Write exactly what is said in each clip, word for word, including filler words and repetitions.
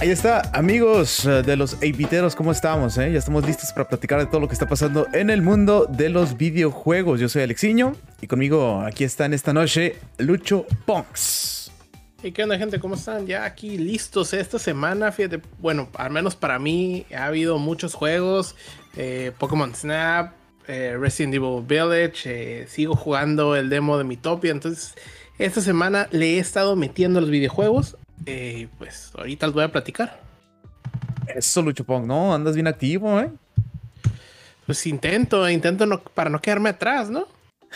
Ahí está, amigos eh, de los Eipiteros, ¿cómo estamos? Eh? Ya estamos listos para platicar de todo lo que está pasando en el mundo de los videojuegos. Yo soy Alexiño y conmigo aquí está en esta noche Lucho Ponks. ¿Y qué onda, gente? ¿Cómo están? Ya aquí listos esta semana, fíjate, bueno, al menos para mí ha habido muchos juegos, eh, Pokémon Snap, eh, Resident Evil Village, eh, sigo jugando el demo de Miitopia, entonces esta semana le he estado metiendo a los videojuegos. Eh, pues ahorita les voy a platicar. Eso, Lucho Pong, ¿no? Andas bien activo, ¿eh? Pues intento, intento no, para no quedarme atrás, ¿no?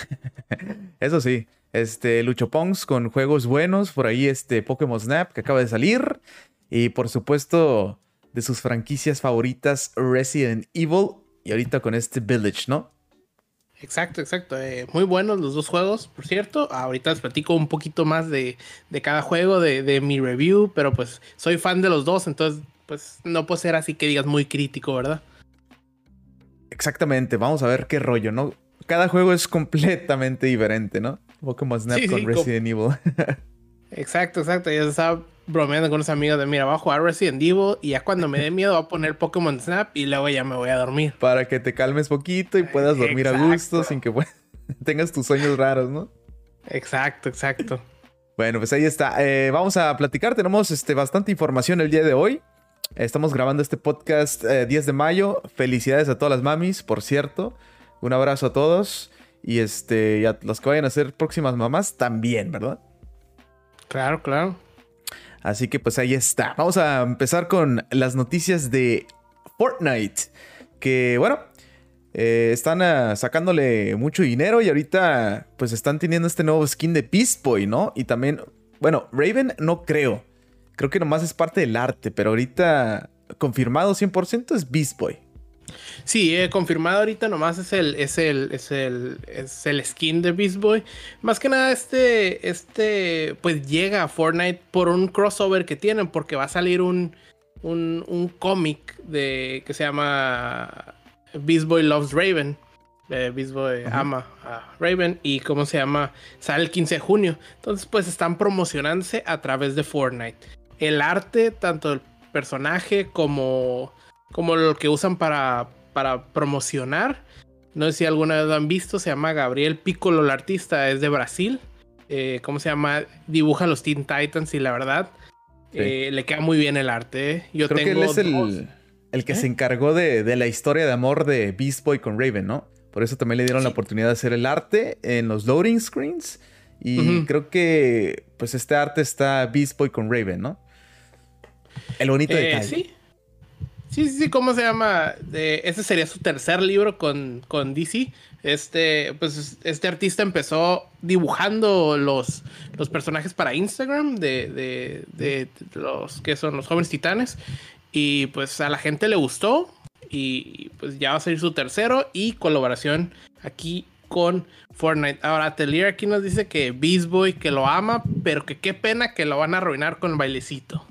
Eso sí, este, Lucho Pongs con juegos buenos, por ahí este Pokémon Snap que acaba de salir, y por supuesto de sus franquicias favoritas Resident Evil, y ahorita con este Village, ¿no? Exacto, exacto. Eh, muy buenos los dos juegos, por cierto. Ahorita les platico un poquito más de, de cada juego, de, de mi review, pero pues soy fan de los dos, entonces pues no puedo ser así que digas muy crítico, ¿verdad? Exactamente, vamos a ver qué rollo, ¿no? Cada juego es completamente diferente, ¿no? Pokémon Snap Sí, con sí, Resident Evil. Exacto, exacto. Yo estaba bromeando con unos amigos de, mira, voy a jugar Resident Evil y ya cuando me dé miedo voy a poner Pokémon Snap y luego ya me voy a dormir. Para que te calmes poquito y puedas dormir Exacto. a gusto sin que tengas tus sueños raros, ¿no? Exacto, exacto. Bueno, pues ahí está. Eh, vamos a platicar. Tenemos este, bastante información el día de hoy. Estamos grabando este podcast eh, diez de mayo. Felicidades a todas las mamis, por cierto. Un abrazo a todos. Y este, y a los que vayan a ser próximas mamás también, ¿verdad? Claro, claro. Así que pues ahí está. Vamos a empezar con las noticias de Fortnite. Que bueno, eh, están uh, sacándole mucho dinero y ahorita pues están teniendo este nuevo skin de Beast Boy, ¿no? Y también, bueno, Raven no creo. Creo que nomás es parte del arte, pero ahorita confirmado cien por ciento es Beast Boy. Sí, eh, confirmado ahorita nomás es el, es el, es el, es el skin de Beast Boy. Más que nada este, este, pues llega a Fortnite por un crossover que tienen, porque va a salir un, un, un cómic de que se llama Beast Boy Loves Raven. Eh, Beast Boy uh-huh. ama a Raven y cómo se llama, sale el quince de junio. Entonces pues están promocionándose a través de Fortnite. El arte, tanto el personaje como... como lo que usan para, para promocionar. No sé si alguna vez lo han visto. Se llama Gabriel Piccolo, el artista. Es de Brasil. Eh, ¿Cómo se llama? Dibuja los Teen Titans y la verdad sí. eh, le queda muy bien el arte. ¿eh? Yo Creo tengo que él es el, el que ¿Eh? se encargó de, de la historia de amor de Beast Boy con Raven, ¿no? Por eso también le dieron sí. la oportunidad de hacer el arte en los loading screens. Y uh-huh. creo que pues este arte está Beast Boy con Raven, ¿no? El bonito eh, detalle. Sí. Sí, sí, sí, ¿cómo se llama? Eh, ese sería su tercer libro con, con D C. Este, pues, este artista empezó dibujando los, los personajes para Instagram de, de, de, de los que son los Jóvenes Titanes. Y pues a la gente le gustó. Y pues ya va a ser su tercero y colaboración aquí con Fortnite. Ahora, Atelier aquí nos dice que Beast Boy que lo ama, pero que qué pena que lo van a arruinar con el bailecito.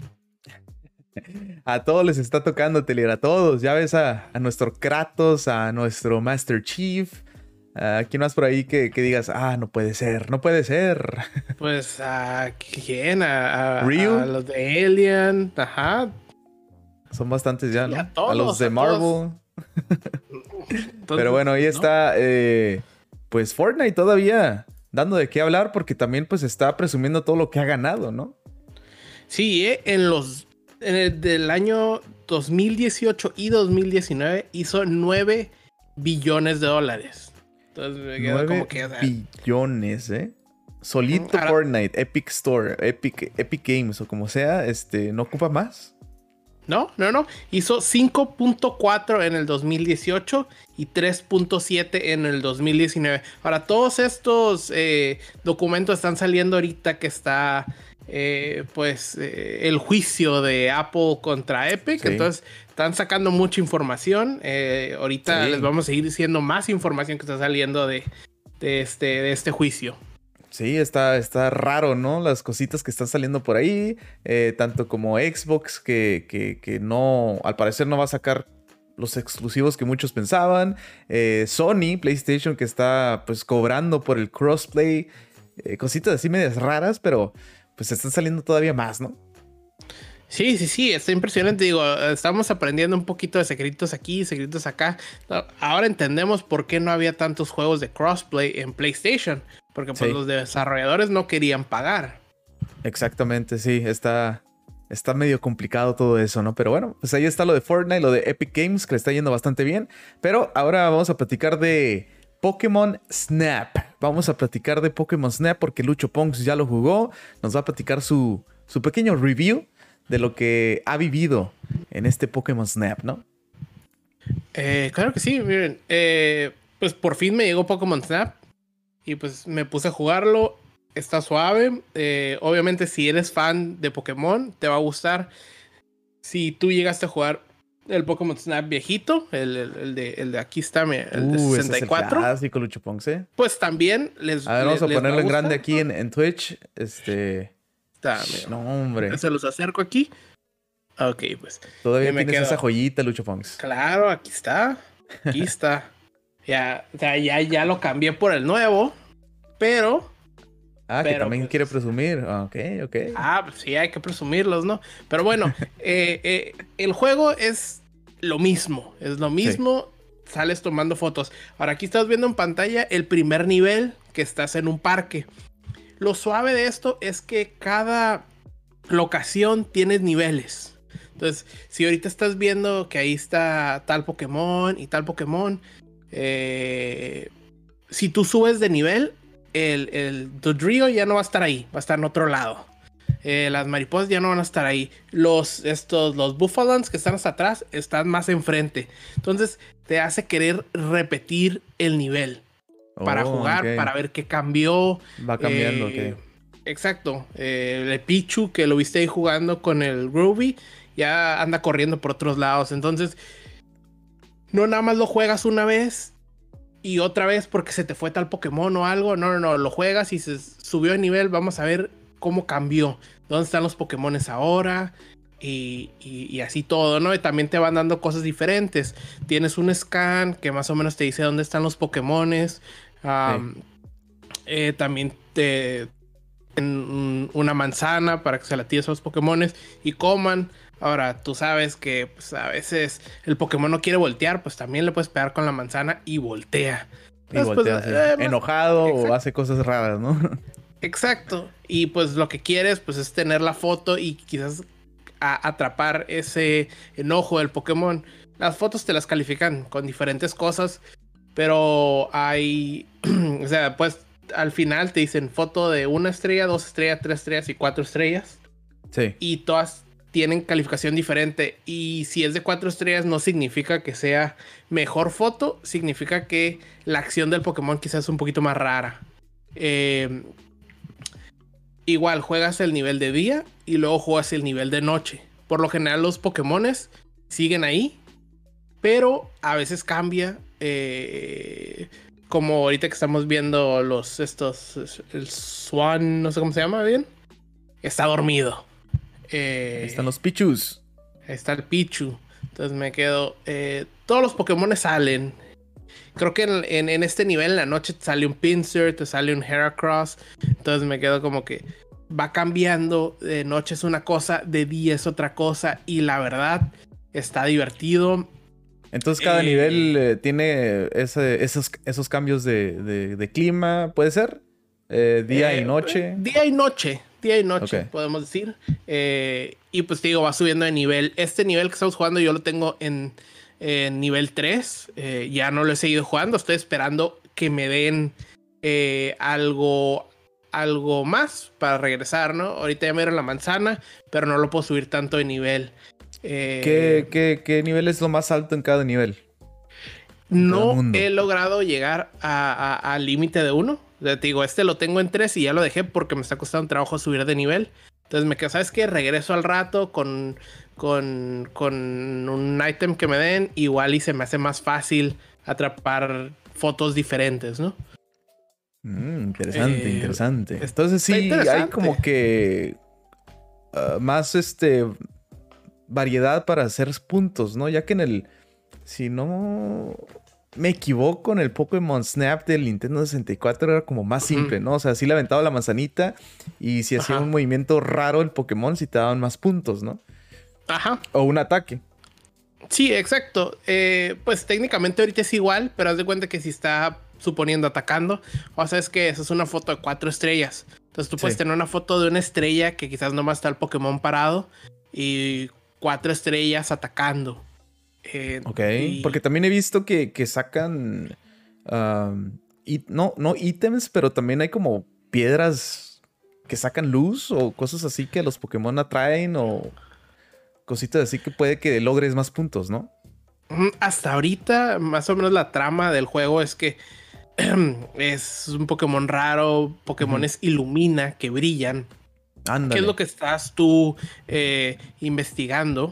A todos les está tocando, Atelier, a todos. Ya ves a, a nuestro Kratos, a nuestro Master Chief. ¿A quién más por ahí que, que digas, ah, no puede ser, no puede ser? Pues a quién, a, a, Ryu, a los de Alien, ajá. Son bastantes ya, ¿no? A, todos, a los de a Marvel. Entonces, pero bueno, ahí ¿no? está, eh, pues Fortnite todavía dando de qué hablar porque también pues está presumiendo todo lo que ha ganado, ¿no? Sí, eh, en los en el del año dos mil dieciocho y dos mil diecinueve hizo nueve billones de dólares. Entonces me quedo como que... billones, ¿eh? Solito Ahora, Fortnite, Epic Store, Epic, Epic Games o como sea, este, ¿no ocupa más? No, no, no. Hizo cinco punto cuatro en el dos mil dieciocho y tres punto siete en el dos mil diecinueve. Ahora, todos estos eh, documentos están saliendo ahorita que está... Eh, pues eh, el juicio de Apple contra Epic. Sí. Entonces están sacando mucha información. Eh, ahorita sí. les vamos a seguir diciendo más información que está saliendo de, de, este, de este juicio. Sí, está, está raro, ¿no? Las cositas que están saliendo por ahí. Eh, tanto como Xbox que, que, que no, al parecer no va a sacar los exclusivos que muchos pensaban. Eh, Sony, PlayStation que está pues cobrando por el crossplay. Eh, cositas así medias raras, pero... pues están saliendo todavía más, ¿no? Sí, sí, sí, está impresionante. Digo, estamos aprendiendo un poquito de secretos aquí, secretos acá. Ahora entendemos por qué no había tantos juegos de crossplay en PlayStation. Porque pues Sí. los desarrolladores no querían pagar. Exactamente, sí. Está, está medio complicado todo eso, ¿no? Pero bueno, pues ahí está lo de Fortnite, lo de Epic Games, que le está yendo bastante bien. Pero ahora vamos a platicar de Pokémon Snap. Vamos a platicar de Pokémon Snap porque Lucho Ponks ya lo jugó. Nos va a platicar su, su pequeño review de lo que ha vivido en este Pokémon Snap, ¿no? Eh, claro que sí, miren. Eh, pues por fin me llegó Pokémon Snap. Y pues me puse a jugarlo. Está suave. Eh, obviamente, si eres fan de Pokémon, te va a gustar. Si tú llegaste a jugar el Pokémon Snap viejito, el, el, el de, el de aquí está, el de Uh, sesenta y cuatro. ese es el clásico, Lucho Ponks, ¿eh? Pues también les. A ver, vamos les, a ponerlo les en grande aquí en, en Twitch. Este. Está, no, hombre. Se los acerco aquí. Ok, pues. Todavía tienes quedo... esa joyita, Lucho Ponks. Claro, aquí está. Aquí está. Ya, o sea, ya, ya lo cambié por el nuevo. Pero. Ah, pero, que también pues, quiere presumir. Ok, ok. Ah, pues sí, hay que presumirlos, ¿no? Pero bueno, eh, eh, el juego es lo mismo. Es lo mismo. Sí. Sales tomando fotos. Ahora aquí estás viendo en pantalla el primer nivel que estás en un parque. Lo suave de esto es que cada locación tiene niveles. Entonces, si ahorita estás viendo que ahí está tal Pokémon y tal Pokémon, eh, si tú subes de nivel, el, el Dodrio ya no va a estar ahí, va a estar en otro lado. Eh, las mariposas ya no van a estar ahí. Los, estos, los Buffalons que están hasta atrás están más enfrente. Entonces, te hace querer repetir el nivel. Para oh, jugar, okay. Para ver qué cambió. Va cambiando, eh, ok. Exacto. Eh, el Pichu, que lo viste ahí jugando con el Groovy, ya anda corriendo por otros lados. Entonces, no nada más lo juegas una vez y otra vez porque se te fue tal Pokémon o algo. No, no, no. Lo juegas y se subió de nivel. Vamos a ver cómo cambió. ¿Dónde están los Pokémones ahora? Y, y, y así todo, ¿no? Y también te van dando cosas diferentes. Tienes un scan que más o menos te dice dónde están los Pokémones. Um, sí. eh, también te en una manzana para que se la tires a los Pokémones y coman. Ahora, tú sabes que pues, a veces el Pokémon no quiere voltear, pues también le puedes pegar con la manzana y voltea. Y Entonces, voltea, pues, sí. eh, enojado exacto. O hace cosas raras, ¿no? Exacto. Y pues lo que quieres pues es tener la foto y quizás a atrapar ese enojo del Pokémon. Las fotos te las califican con diferentes cosas, pero hay, o sea, pues al final te dicen foto de una estrella, dos estrellas, tres estrellas y cuatro estrellas. Sí. Y todas tienen calificación diferente. Y si es de cuatro estrellas no significa que sea mejor foto, significa que la acción del Pokémon quizás es un poquito más rara. Eh, igual juegas el nivel de día y luego juegas el nivel de noche. Por lo general los Pokémones siguen ahí, pero a veces cambia. Eh, como ahorita que estamos viendo los estos, el Swan, no sé cómo se llama bien, está dormido. Eh, Ahí están los Pichus. Ahí está el Pichu. Entonces me quedo. Eh, todos los Pokémon salen. Creo que en, en, en este nivel en la noche te sale un Pinsir, te sale un Heracross. Entonces me quedo como que va cambiando. De noche es una cosa, de día es otra cosa. Y la verdad, está divertido. Entonces cada eh, nivel eh, tiene ese, esos, esos cambios de, de, de clima, ¿puede ser? Eh, día eh, y noche. Día y noche. Día y noche, okay. Podemos decir. Eh, y pues te digo, va subiendo de nivel. Este nivel que estamos jugando yo lo tengo en, en nivel tres. Eh, ya no lo he seguido jugando. Estoy esperando que me den eh, algo, algo más para regresar, ¿no? Ahorita ya me dieron la manzana, pero no lo puedo subir tanto de nivel. Eh, ¿Qué, qué, ¿Qué nivel es lo más alto en cada nivel? En no cada he logrado llegar al límite de uno. O sea, te digo, este lo tengo en tres y ya lo dejé porque me está costando un trabajo subir de nivel. Entonces me quedo, ¿sabes qué? Regreso al rato con, con, con un ítem que me den. Igual y se me hace más fácil atrapar fotos diferentes, ¿no? Mm, interesante, eh, interesante. Entonces sí, interesante. Hay como que uh, más este variedad para hacer puntos, ¿no? Ya que en el... Si no me equivoco, en el Pokémon Snap del Nintendo sesenta y cuatro era como más simple, ¿no? O sea, sí le aventaba la manzanita y si hacía Ajá. un movimiento raro el Pokémon, sí te daban más puntos, ¿no? Ajá. O un ataque. Sí, exacto. Eh, pues técnicamente ahorita es igual, pero haz de cuenta que si está suponiendo atacando, o sea, es que esa es una foto de cuatro estrellas. Entonces tú puedes Sí. tener una foto de una estrella que quizás nomás está el Pokémon parado y cuatro estrellas atacando. Eh, Ok. y... Porque también he visto que, que sacan. Um, y, no, no ítems, pero también hay como piedras que sacan luz o cosas así que los Pokémon atraen o cositas así que puede que logres más puntos, ¿no? Hasta ahorita, más o menos la trama del juego es que es un Pokémon raro, Pokémones uh-huh. Ilumina que brillan. Ándale. ¿Qué es lo que estás tú eh, investigando?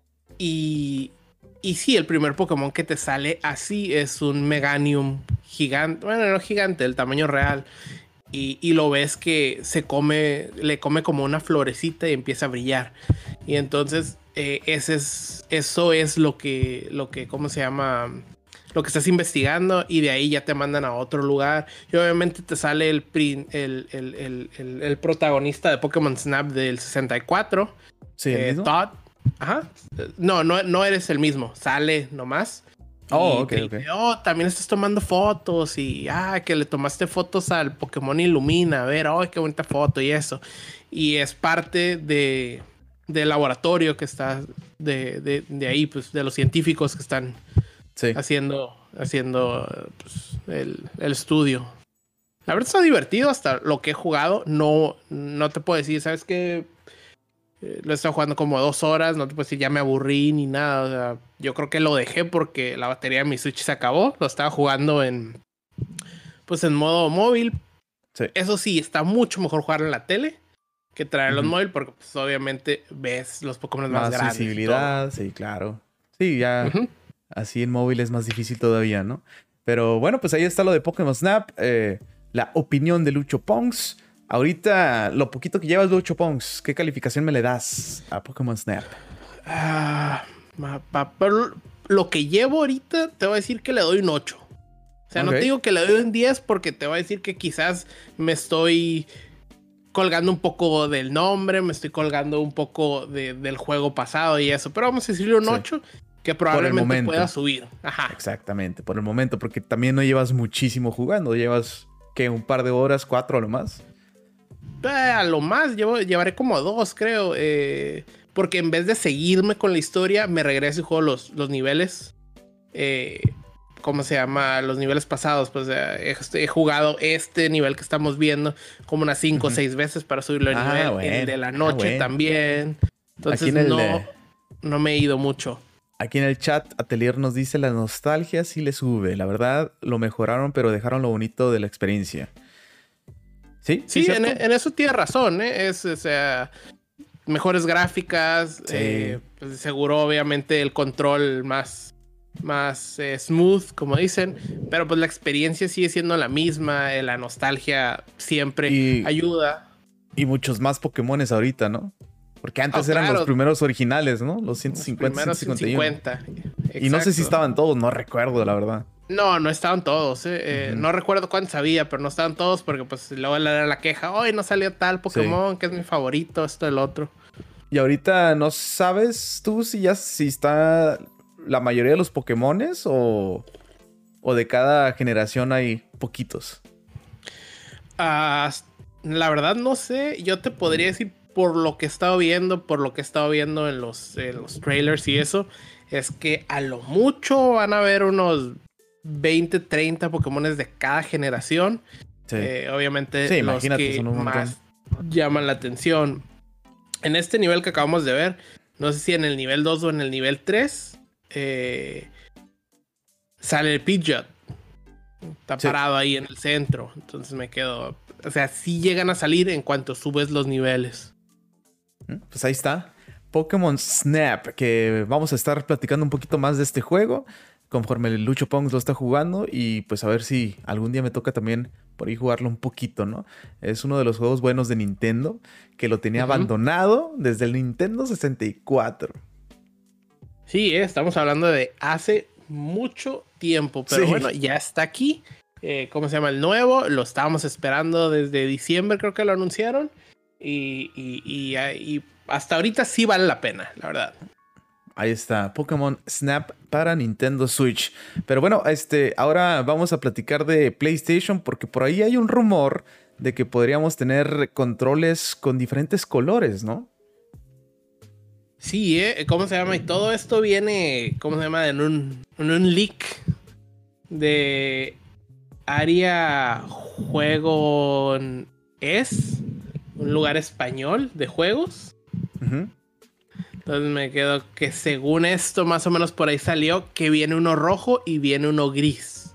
Y, y sí, el primer Pokémon que te sale así es un Meganium gigante. Bueno, no gigante, del tamaño real. Y, y lo ves que se come, le come como una florecita y empieza a brillar. Y entonces eh, ese es, eso es lo que, lo que, ¿cómo se llama? Lo que estás investigando, y de ahí ya te mandan a otro lugar. Y obviamente te sale el, el, el, el, el, el protagonista de Pokémon Snap del sesenta y cuatro. Sí, ¿el eh, mismo? Todd. Ajá. No, no, no eres el mismo. Sale nomás. Oh, y ok, te ok. dice, oh, también estás tomando fotos y, ah, que le tomaste fotos al Pokémon Ilumina, a ver, oh, qué bonita foto y eso. Y es parte de, del laboratorio que está de, de, de ahí, pues, de los científicos que están sí. haciendo, haciendo pues, el, el estudio. La verdad está divertido hasta lo que he jugado. No, no te puedo decir, ¿sabes qué? Eh, lo he estado jugando como dos horas, no te puedo decir ya me aburrí ni nada. O sea, yo creo que lo dejé porque la batería de mi Switch se acabó. Lo estaba jugando en, pues en modo móvil. Sí. Eso sí, está mucho mejor jugar en la tele que traerlo uh-huh. en móvil, porque pues, obviamente ves los Pokémon más, más grandes. Más visibilidad, sí, claro. Sí, ya uh-huh. así en móvil es más difícil todavía, ¿no? Pero bueno, pues ahí está lo de Pokémon Snap. Eh, la opinión de Lucho Pongs. Ahorita, lo poquito que llevas, Lucho Pongs, ¿qué calificación me le das a Pokémon Snap? Ah, pero lo que llevo ahorita, te voy a decir que le doy un ocho. O sea, okay. No te digo que le doy un diez porque te voy a decir que quizás me estoy colgando un poco del nombre, me estoy colgando un poco de, del juego pasado y eso. Pero vamos a decirle un sí. ocho, que probablemente pueda subir. Ajá. Exactamente, por el momento, porque también no llevas muchísimo jugando. Llevas, ¿qué? ¿Un par de horas? ¿Cuatro a lo más? Eh, a lo más, llevo, llevaré como dos, creo. Eh, porque en vez de seguirme con la historia, me regreso y juego los, los niveles. Eh, ¿Cómo se llama? Los niveles pasados. Pues eh, he, he jugado este nivel que estamos viendo como unas cinco o uh-huh. seis veces para subirlo de ah, nivel. Bueno. El de la noche ah, bueno. también. Entonces el, no, no me he ido mucho. Aquí en el chat, Atelier nos dice: la nostalgia sí le sube. La verdad, lo mejoraron, pero dejaron lo bonito de la experiencia. Sí, sí, ¿sí en, en eso tiene razón, ¿eh? Es, o sea, mejores gráficas, sí. eh, pues seguro, obviamente, el control más, más eh, smooth, como dicen, pero pues la experiencia sigue siendo la misma, eh, la nostalgia siempre y, ayuda. Y muchos más Pokémones ahorita, ¿no? Porque antes oh, eran claro. los primeros originales, ¿no? Los ciento cincuenta, los ciento cincuenta y uno. ciento cincuenta. Y no sé si estaban todos, no recuerdo, la verdad. No, no estaban todos. Eh. Eh, uh-huh. No recuerdo cuántos había, pero no estaban todos porque pues luego era la queja. Hoy no salió tal Pokémon, sí. que es mi favorito, esto, el otro. Y ahorita no sabes tú si ya si está la mayoría de los Pokémones o, o de cada generación hay poquitos. Uh, la verdad no sé. Yo te podría decir por lo que he estado viendo, por lo que he estado viendo en los, en los trailers y eso, es que a lo mucho van a haber unos veinte, treinta Pokémones de cada generación. Sí. Eh, obviamente sí, los que más llaman la atención. En este nivel que acabamos de ver, no sé si en el nivel dos o en el nivel tres, eh, sale el Pidgeot. Está sí. parado ahí en el centro. Entonces me quedo... O sea, sí llegan a salir en cuanto subes los niveles. Pues ahí está. Pokémon Snap, que vamos a estar platicando un poquito más de este juego conforme el Lucho Pongs lo está jugando, y pues a ver si algún día me toca también por ahí jugarlo un poquito, ¿no? Es uno de los juegos buenos de Nintendo, que lo tenía uh-huh. abandonado desde el Nintendo sesenta y cuatro. Sí, eh, estamos hablando de hace mucho tiempo, pero sí. bueno, ya está aquí. Eh, ¿Cómo se llama? El nuevo, lo estábamos esperando desde diciembre, creo que lo anunciaron, y, y, y, y hasta ahorita sí vale la pena, la verdad. Ahí está, Pokémon Snap para Nintendo Switch. Pero bueno, este, ahora vamos a platicar de PlayStation porque por ahí hay un rumor de que podríamos tener controles con diferentes colores, ¿no? Sí, ¿eh? ¿Cómo se llama? Y todo esto viene, ¿cómo se llama? En un, en un leak de Área Juego Es, un lugar español de juegos. Uh-huh. Entonces me quedo que según esto, más o menos por ahí salió que viene uno rojo y viene uno gris.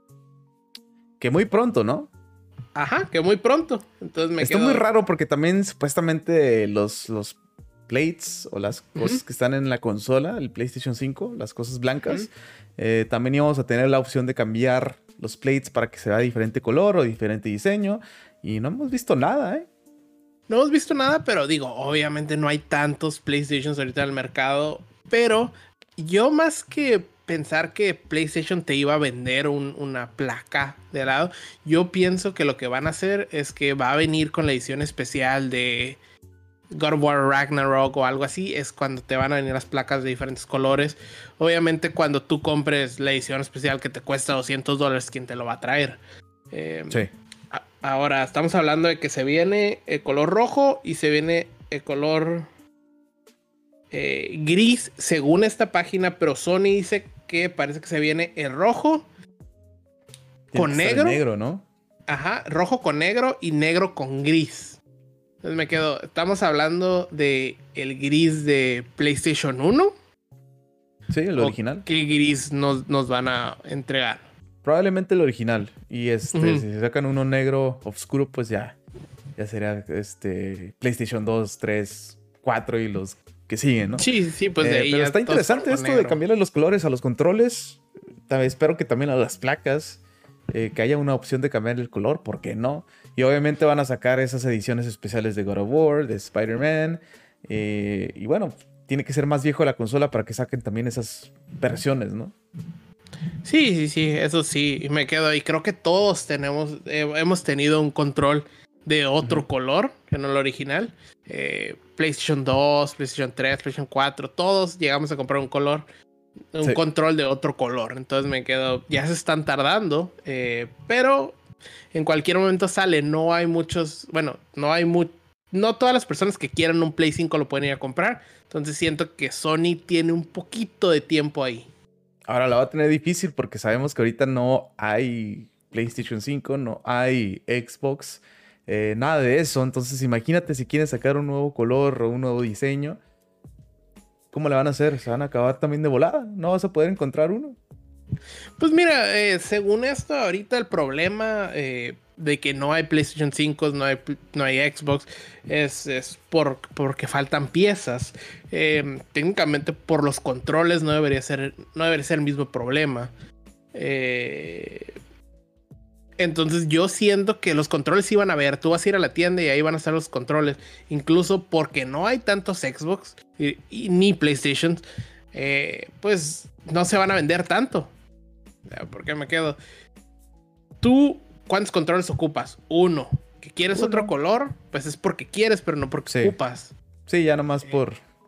Que muy pronto, ¿no? Ajá, que muy pronto. Entonces me Está quedo... muy raro porque también supuestamente los, los plates o las cosas uh-huh. que están en la consola, el PlayStation cinco, las cosas blancas, uh-huh. eh, también íbamos a tener la opción de cambiar los plates para que se vea diferente color o diferente diseño. Y no hemos visto nada, ¿eh? No hemos visto nada, pero digo, obviamente no hay tantos PlayStations ahorita en el mercado. Pero yo más que pensar que PlayStation te iba a vender un, una placa de helado, yo pienso que lo que van a hacer es que va a venir con la edición especial de God of War Ragnarok o algo así. Es cuando te van a venir las placas de diferentes colores. Obviamente cuando tú compres la edición especial que te cuesta doscientos dólares, ¿quién te lo va a traer? Eh, sí. Ahora, estamos hablando de que se viene el color rojo y se viene el color eh, gris, según esta página, pero Sony dice que parece que se viene el rojo con negro. negro, ¿no? Ajá, rojo con negro y negro con gris. Entonces me quedo, estamos hablando de el gris de PlayStation uno. Sí, el original. ¿Qué gris nos, nos van a entregar? Probablemente el original. Y este, uh-huh. si sacan uno negro oscuro, pues ya. Ya sería este PlayStation dos, tres, cuatro y los que siguen, ¿no? Sí, sí, pues de eh, ahí. Pero está interesante esto negro. de cambiarle los colores a los controles. También espero que también a las placas. Eh, que haya una opción de cambiar el color, ¿por qué no? Y obviamente van a sacar esas ediciones especiales de God of War, de Spider-Man. Eh, y bueno, tiene que ser más viejo la consola para que saquen también esas versiones, ¿no? Sí, sí, sí, eso sí, me quedo ahí. Creo que todos tenemos, eh, hemos tenido un control de otro uh-huh. color que no el original. Eh, PlayStation dos, PlayStation tres, PlayStation cuatro, todos llegamos a comprar un color, un sí. control de otro color. Entonces me quedo, ya se están tardando, eh, pero en cualquier momento sale. No hay muchos, bueno, no hay mu- no todas las personas que quieran un Play cinco lo pueden ir a comprar. Entonces siento que Sony tiene un poquito de tiempo ahí. Ahora la va a tener difícil porque sabemos que ahorita no hay PlayStation cinco, no hay Xbox, eh, nada de eso. Entonces imagínate si quieren sacar un nuevo color o un nuevo diseño. ¿Cómo le van a hacer? Se van a acabar también de volada. No vas a poder encontrar uno. Pues mira, eh, según esto, ahorita el problema eh, de que no hay PlayStation cinco, no hay, no hay Xbox, es, es por, porque faltan piezas. Eh, técnicamente por los controles no debería ser, no debería ser el mismo problema. Eh, entonces yo siento que los controles iban a ver. Tú vas a ir a la tienda y ahí van a estar los controles. Incluso porque no hay tantos Xbox y, y, ni PlayStation, eh, pues no se van a vender tanto. ¿Por qué me quedo? Tú, ¿cuántos controles ocupas? Uno. ¿Que quieres Uno. otro color? Pues es porque quieres, pero no porque sí. ocupas. Sí, ya nomás eh. por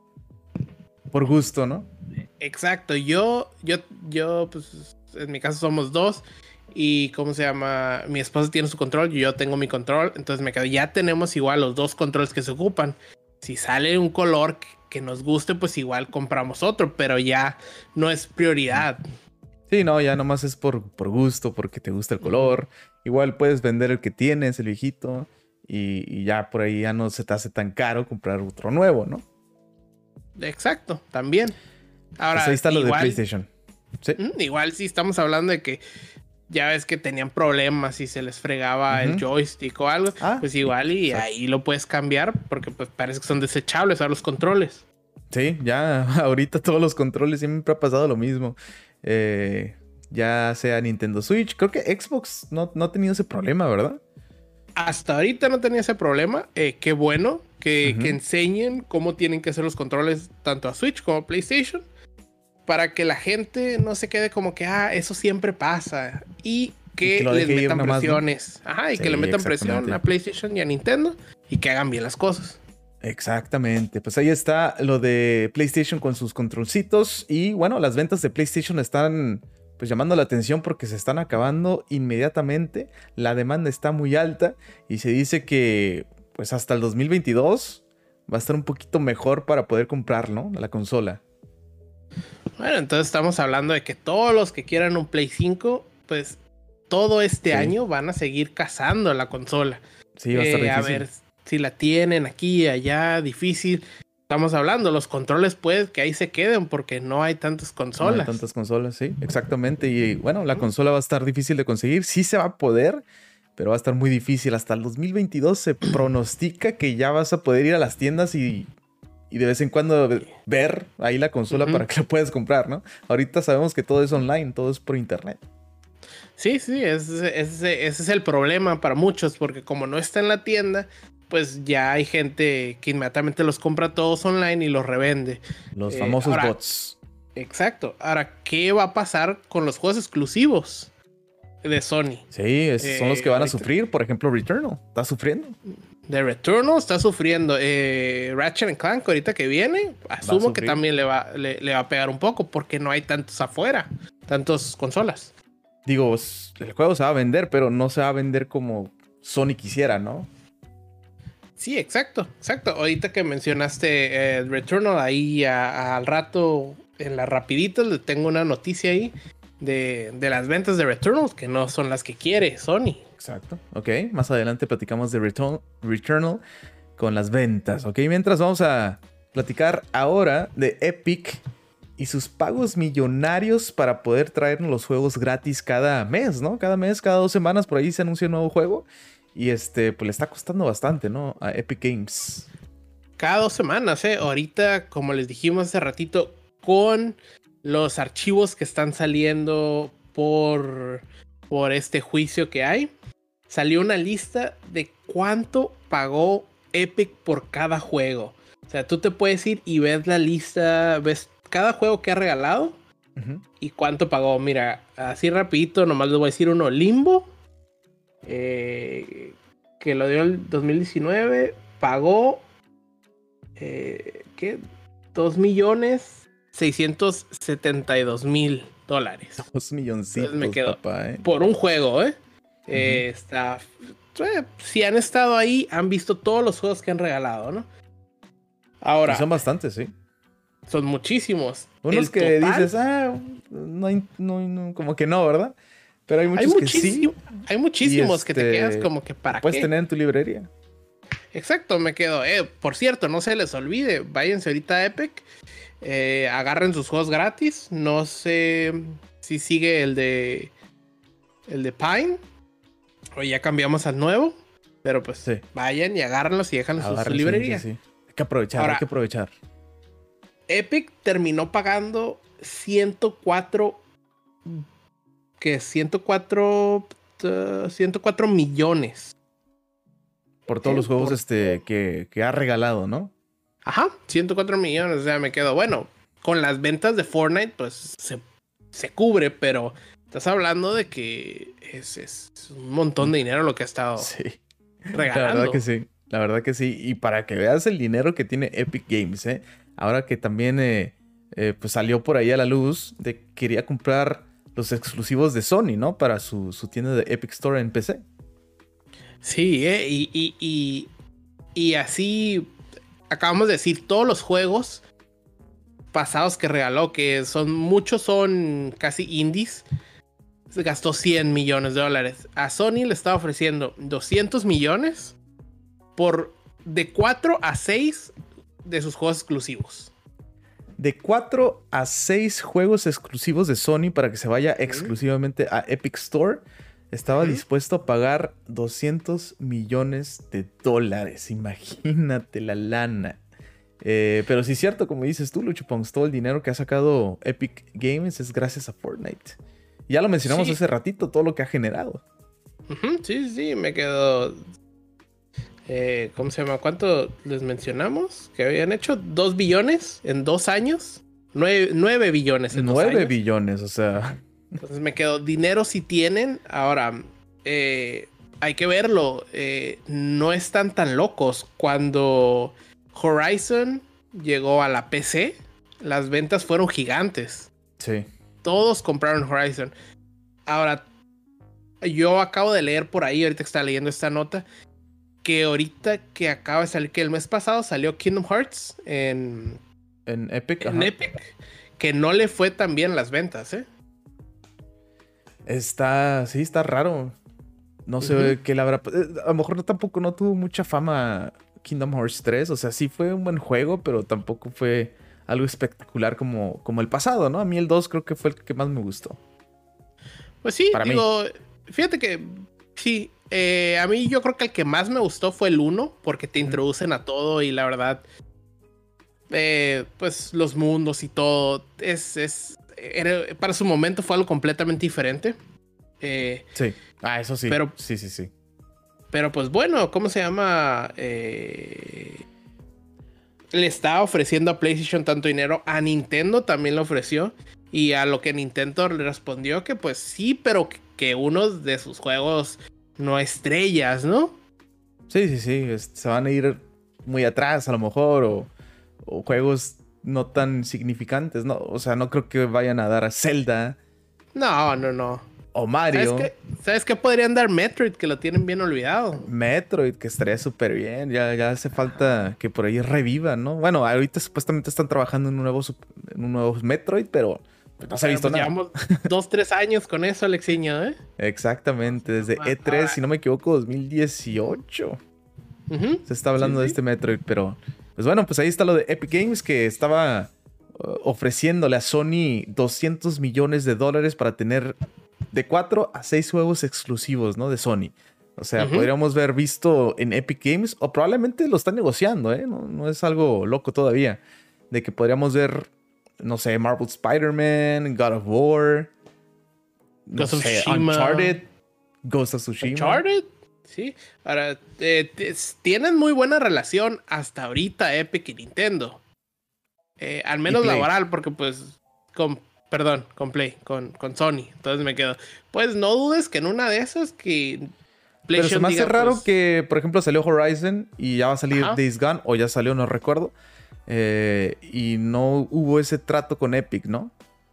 por gusto, ¿no? Exacto. Yo, yo, yo, pues en mi caso somos dos. Y ¿cómo se llama? Mi esposa tiene su control y yo tengo mi control. Entonces me quedo, ya tenemos igual los dos controles que se ocupan. Si sale un color que nos guste, pues igual compramos otro, pero ya no es prioridad. Sí, no, ya nomás es por, por gusto, porque te gusta el color. Igual puedes vender el que tienes, el viejito, y, y ya por ahí ya no se te hace tan caro comprar otro nuevo, ¿no? Exacto, también. Ahora, pues ahí está lo igual, de PlayStation. ¿Sí? Igual sí estamos hablando de que ya ves que tenían problemas y se les fregaba uh-huh. el joystick o algo, ah, pues igual y exacto. ahí lo puedes cambiar porque pues parece que son desechables a los controles. Sí, ya ahorita todos los controles siempre ha pasado lo mismo. Eh, ya sea Nintendo Switch, creo que Xbox no, no ha tenido ese problema, ¿verdad? Hasta ahorita no tenía ese problema. Eh, qué bueno que, uh-huh. que enseñen cómo tienen que ser los controles tanto a Switch como a PlayStation, para que la gente no se quede como que, ah, eso siempre pasa. Y que, y que les metan presiones. Más, ¿no? Ajá, y sí, que le metan presión a PlayStation y a Nintendo y que hagan bien las cosas. Exactamente, pues ahí está lo de PlayStation con sus controlcitos y bueno, las ventas de PlayStation están pues llamando la atención porque se están acabando inmediatamente, la demanda está muy alta y se dice que pues hasta el dos mil veintidós va a estar un poquito mejor para poder comprar, ¿no? La consola. Bueno, entonces estamos hablando de que todos los que quieran un Play cinco, pues todo este Sí. año van a seguir cazando la consola. Sí, va a estar Eh, a difícil. ver si la tienen aquí y allá, difícil. Estamos hablando, los controles pues que ahí se queden porque no hay tantas No hay consolas. tantas consolas, sí, exactamente. Y bueno, la consola va a estar difícil de conseguir. Sí se va a poder, pero va a estar muy difícil. Hasta el dos mil veintidós se pronostica que ya vas a poder ir a las tiendas y, y de vez en cuando ver ahí la consola Ujú. para que la puedas comprar, ¿no? Ahorita sabemos que todo es online, todo es por internet. Sí, sí, ese, ese, ese es el problema para muchos, porque como no está en la tienda, pues ya hay gente que inmediatamente los compra todos online y los revende. Los Eh, famosos ahora, bots. Exacto. Ahora, ¿qué va a pasar con los juegos exclusivos de Sony? Sí, es- son los Eh, que van a ahorita- sufrir. Por ejemplo, Returnal. Está sufriendo. The Returnal está sufriendo. Eh, Ratchet and Clank, ahorita que viene, asumo que sufrir. también le va, le, le va a pegar un poco porque no hay tantos afuera, tantas consolas. Digo, s- el juego se va a vender, pero no se va a vender como Sony quisiera, ¿no? Sí, exacto, exacto. Ahorita que mencionaste eh, Returnal, ahí a- a- al rato, en las rapiditas, le tengo una noticia ahí de, de las ventas de Returnal, que no son las que quiere Sony. Exacto. Ok, más adelante platicamos de Return- Returnal con las ventas. Ok, mientras vamos a platicar ahora de Epic y sus pagos millonarios para poder traernos los juegos gratis cada mes, ¿no? Cada mes, cada dos semanas por ahí se anuncia un nuevo juego. Y este, pues le está costando bastante, ¿no? A Epic Games. Cada dos semanas, ¿eh? Ahorita, como les dijimos hace ratito, con los archivos que están saliendo por, por este juicio que hay, salió una lista de cuánto pagó Epic por cada juego. O sea, tú te puedes ir y ves la lista, ves cada juego que ha regalado Ujú. y cuánto pagó. Mira, así rapidito, nomás les voy a decir uno. Limbo, eh, que lo dio el dos mil diecinueve, pagó, eh, ¿qué? dos millones seiscientos setenta y dos mil dólares. Dos milloncitos, Entonces me quedo papá, ¿eh? por un juego, ¿eh? Eh, está, eh, si han estado ahí, han visto todos los juegos que han regalado, ¿no? Ahora, Y son bastantes, sí. son muchísimos. Unos El que total- dices, ah, no hay, no, no, como que no, ¿verdad? Pero hay hay, muchos que sí. muchísimo- hay muchísimos que te este, quedas como que para puedes qué. tener en tu librería. Exacto, me quedo. Eh, por cierto, no se les olvide, váyanse ahorita a Epic, eh, agarren sus juegos gratis. No sé si sigue el de el de Pine o ya cambiamos al nuevo, pero pues Sí. vayan y agárrenlos y déjanlos en su Agárrense, librería. sí, sí. Hay que aprovechar, Ahora- hay que aprovechar. Epic terminó pagando ciento cuatro, que ciento cuatro, uh, ciento cuatro millones. Por todos Sí, los juegos por- este, que, que ha regalado, ¿no? Ajá, ciento cuatro millones, o sea, me quedo, bueno, con las ventas de Fortnite, pues se, se cubre, pero estás hablando de que es, es un montón de dinero lo que ha estado Sí. regalando. La verdad que sí. La verdad que sí. Y para que veas el dinero que tiene Epic Games, ¿eh? Ahora que también eh, eh, pues salió por ahí a la luz de que quería comprar los exclusivos de Sony, ¿no? Para su, su tienda de Epic Store en P C. Sí, eh, y, y, y, y así acabamos de decir todos los juegos pasados que regaló, que son muchos, son casi indies. Se gastó cien millones de dólares. A Sony le estaba ofreciendo doscientos millones por de cuatro a seis de sus juegos exclusivos. De cuatro a seis juegos exclusivos de Sony para que se vaya exclusivamente a Epic Store. Estaba Ujú. dispuesto a pagar doscientos millones de dólares. Imagínate la lana. Eh, pero sí es cierto, como dices tú, Lucho Pongs, todo el dinero que ha sacado Epic Games es gracias a Fortnite. Ya lo mencionamos Sí. hace ratito, todo lo que ha generado. Ujú, sí, sí, me quedo. Eh, ¿Cómo se llama? ¿Cuánto les mencionamos? Que habían hecho dos billones en dos años. Nueve, nueve billones en dos nueve años. billones, o sea. Entonces me quedo. Dinero si tienen. Ahora, eh, hay que verlo. Eh, no están tan locos. Cuando, Horizon llegó a la P C, las ventas fueron gigantes. Sí. Todos compraron Horizon. Ahora, yo acabo de leer por ahí, ahorita que estaba leyendo esta nota, que ahorita que acaba de salir, que el mes pasado salió Kingdom Hearts en, en Epic. En ajá. Epic, que no le fue tan bien las ventas, ¿eh? Está, sí, está raro. No sé uh-huh. qué le habrá... A lo mejor no, tampoco no tuvo mucha fama Kingdom Hearts tres. O sea, sí fue un buen juego, pero tampoco fue algo espectacular como, como el pasado, ¿no? A mí el dos creo que fue el que más me gustó. Pues sí, Para digo, mí. Fíjate que sí, eh, a mí yo creo que el que más me gustó fue el uno, porque te introducen a todo y la verdad, eh, pues los mundos y todo, es, es era, para su momento fue algo completamente diferente. Eh, sí, ah, eso sí, pero, sí, sí, sí. Pero pues bueno, ¿cómo se llama? Eh, le estaba ofreciendo a PlayStation tanto dinero, a Nintendo también le ofreció. Y a lo que Nintendo le respondió que pues sí, pero que uno de sus juegos no estrellas, ¿no? Sí, sí, sí. Se van a ir muy atrás a lo mejor. O, o juegos no tan significantes, ¿no? O sea, no creo que vayan a dar a Zelda. No, no, no. O Mario. ¿Sabes qué? ¿Sabes qué podrían dar? Metroid, que lo tienen bien olvidado. Metroid, que estaría súper bien. Ya, ya hace falta que por ahí revivan, ¿no? Bueno, ahorita supuestamente están trabajando en un nuevo, en un nuevo Metroid, pero... Pues no se ha visto pues nada. Llevamos dos, tres años con eso, Alexiño, ¿eh? Exactamente, desde E tres, ahora, si no me equivoco, dos mil dieciocho. Uh-huh. Se está hablando sí, de sí. este Metroid, pero... Pues bueno, pues ahí está lo de Epic Games, que estaba uh, ofreciéndole a Sony doscientos millones de dólares para tener de cuatro a seis juegos exclusivos, ¿no? De Sony. O sea, uh-huh. podríamos ver visto en Epic Games, o probablemente lo están negociando, ¿eh? No, no es algo loco todavía. De que podríamos ver... No sé, Marvel Spider-Man, God of War, no Ghost sé, of Tsushima. Uncharted, Ghost of Tsushima. Uncharted, sí. Ahora, eh, tienen muy buena relación hasta ahorita Epic y Nintendo. Eh, al menos laboral, porque pues, con, perdón, con Play, con, con Sony. Entonces me quedo. Pues no dudes que en una de esas que... Pero se me hace diga, raro pues, que, por ejemplo, salió Horizon y ya va a salir ajá. Days Gone, o ya salió, no recuerdo. Eh, y no hubo ese trato con Epic, ¿no?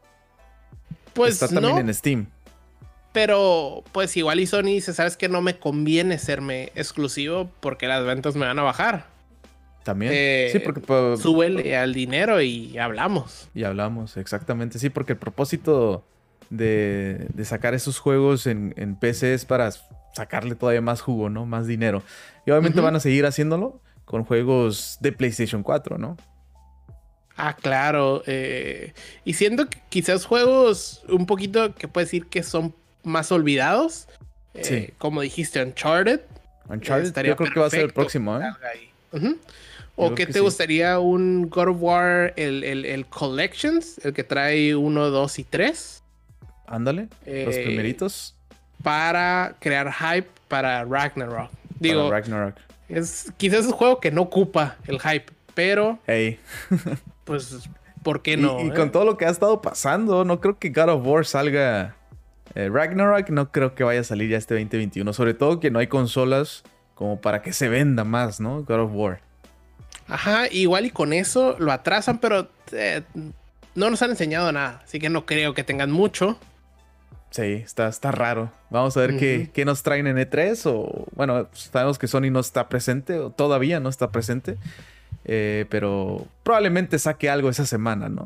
Pues está también no, en Steam. Pero pues igual y Sony dice, ¿sabes qué? No me conviene serme exclusivo porque las ventas me van a bajar. También. Eh, sí, porque... Pues, súbele al dinero y hablamos. Y hablamos, exactamente. Sí, porque el propósito de, de sacar esos juegos en, en P C es para sacarle todavía más jugo, ¿no? Más dinero. Y obviamente uh-huh. van a seguir haciéndolo con juegos de PlayStation cuatro, ¿no? Ah, claro. Eh, y siendo que quizás juegos un poquito que puedes decir que son más olvidados. Eh, sí. Como dijiste, Uncharted. Uncharted eh, yo creo que va a ser el próximo, ¿eh? Uh-huh. ¿O qué te sí. gustaría un God of War, el, el, el Collections, el que trae uno, dos y tres? Ándale, eh, los primeritos. Para crear hype para Ragnarok. Digo, para Ragnarok. Es, quizás es un juego que no ocupa el hype, pero... Hey. Pues, ¿por qué no? Y, y eh? con todo lo que ha estado pasando, no creo que God of War salga... Eh, Ragnarok no creo que vaya a salir ya este veinte veintiuno. Sobre todo que no hay consolas como para que se venda más, ¿no? God of War. Ajá, igual y con eso lo atrasan, pero eh, no nos han enseñado nada. Así que no creo que tengan mucho. Sí, está, está raro. Vamos a ver uh-huh. qué, qué nos traen en E tres. O bueno, sabemos que Sony no está presente, o todavía no está presente. Eh, pero probablemente saque algo esa semana, ¿no?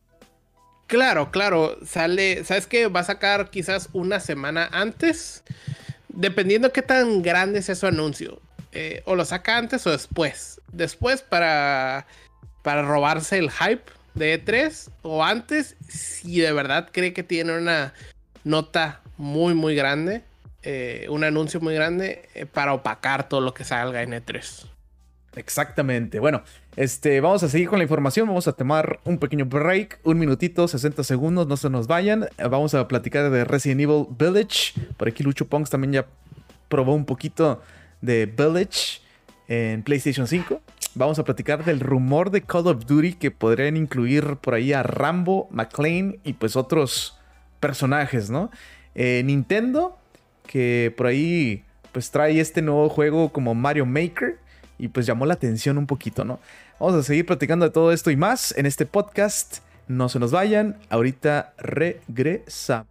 Claro, claro. Sale, ¿sabes qué? Va a sacar quizás una semana antes. Dependiendo qué tan grande sea su anuncio. Eh, o lo saca antes o después. Después para, para robarse el hype de E tres. O antes, si de verdad cree que tiene una... nota muy muy grande, eh, un anuncio muy grande eh, para opacar todo lo que salga en E tres. Exactamente. Bueno, este, vamos a seguir con la información. Vamos a tomar un pequeño break, un minutito, sesenta segundos, no se nos vayan. Vamos a platicar de Resident Evil Village. Por aquí Lucho Ponks también ya probó un poquito de Village en PlayStation cinco. Vamos a platicar del rumor de Call of Duty que podrían incluir por ahí a Rambo, McClane y pues otros personajes, ¿no? Eh, Nintendo, que por ahí pues trae este nuevo juego como Mario Maker, y pues llamó la atención un poquito, ¿no? Vamos a seguir platicando de todo esto y más en este podcast. No se nos vayan, ahorita regresamos.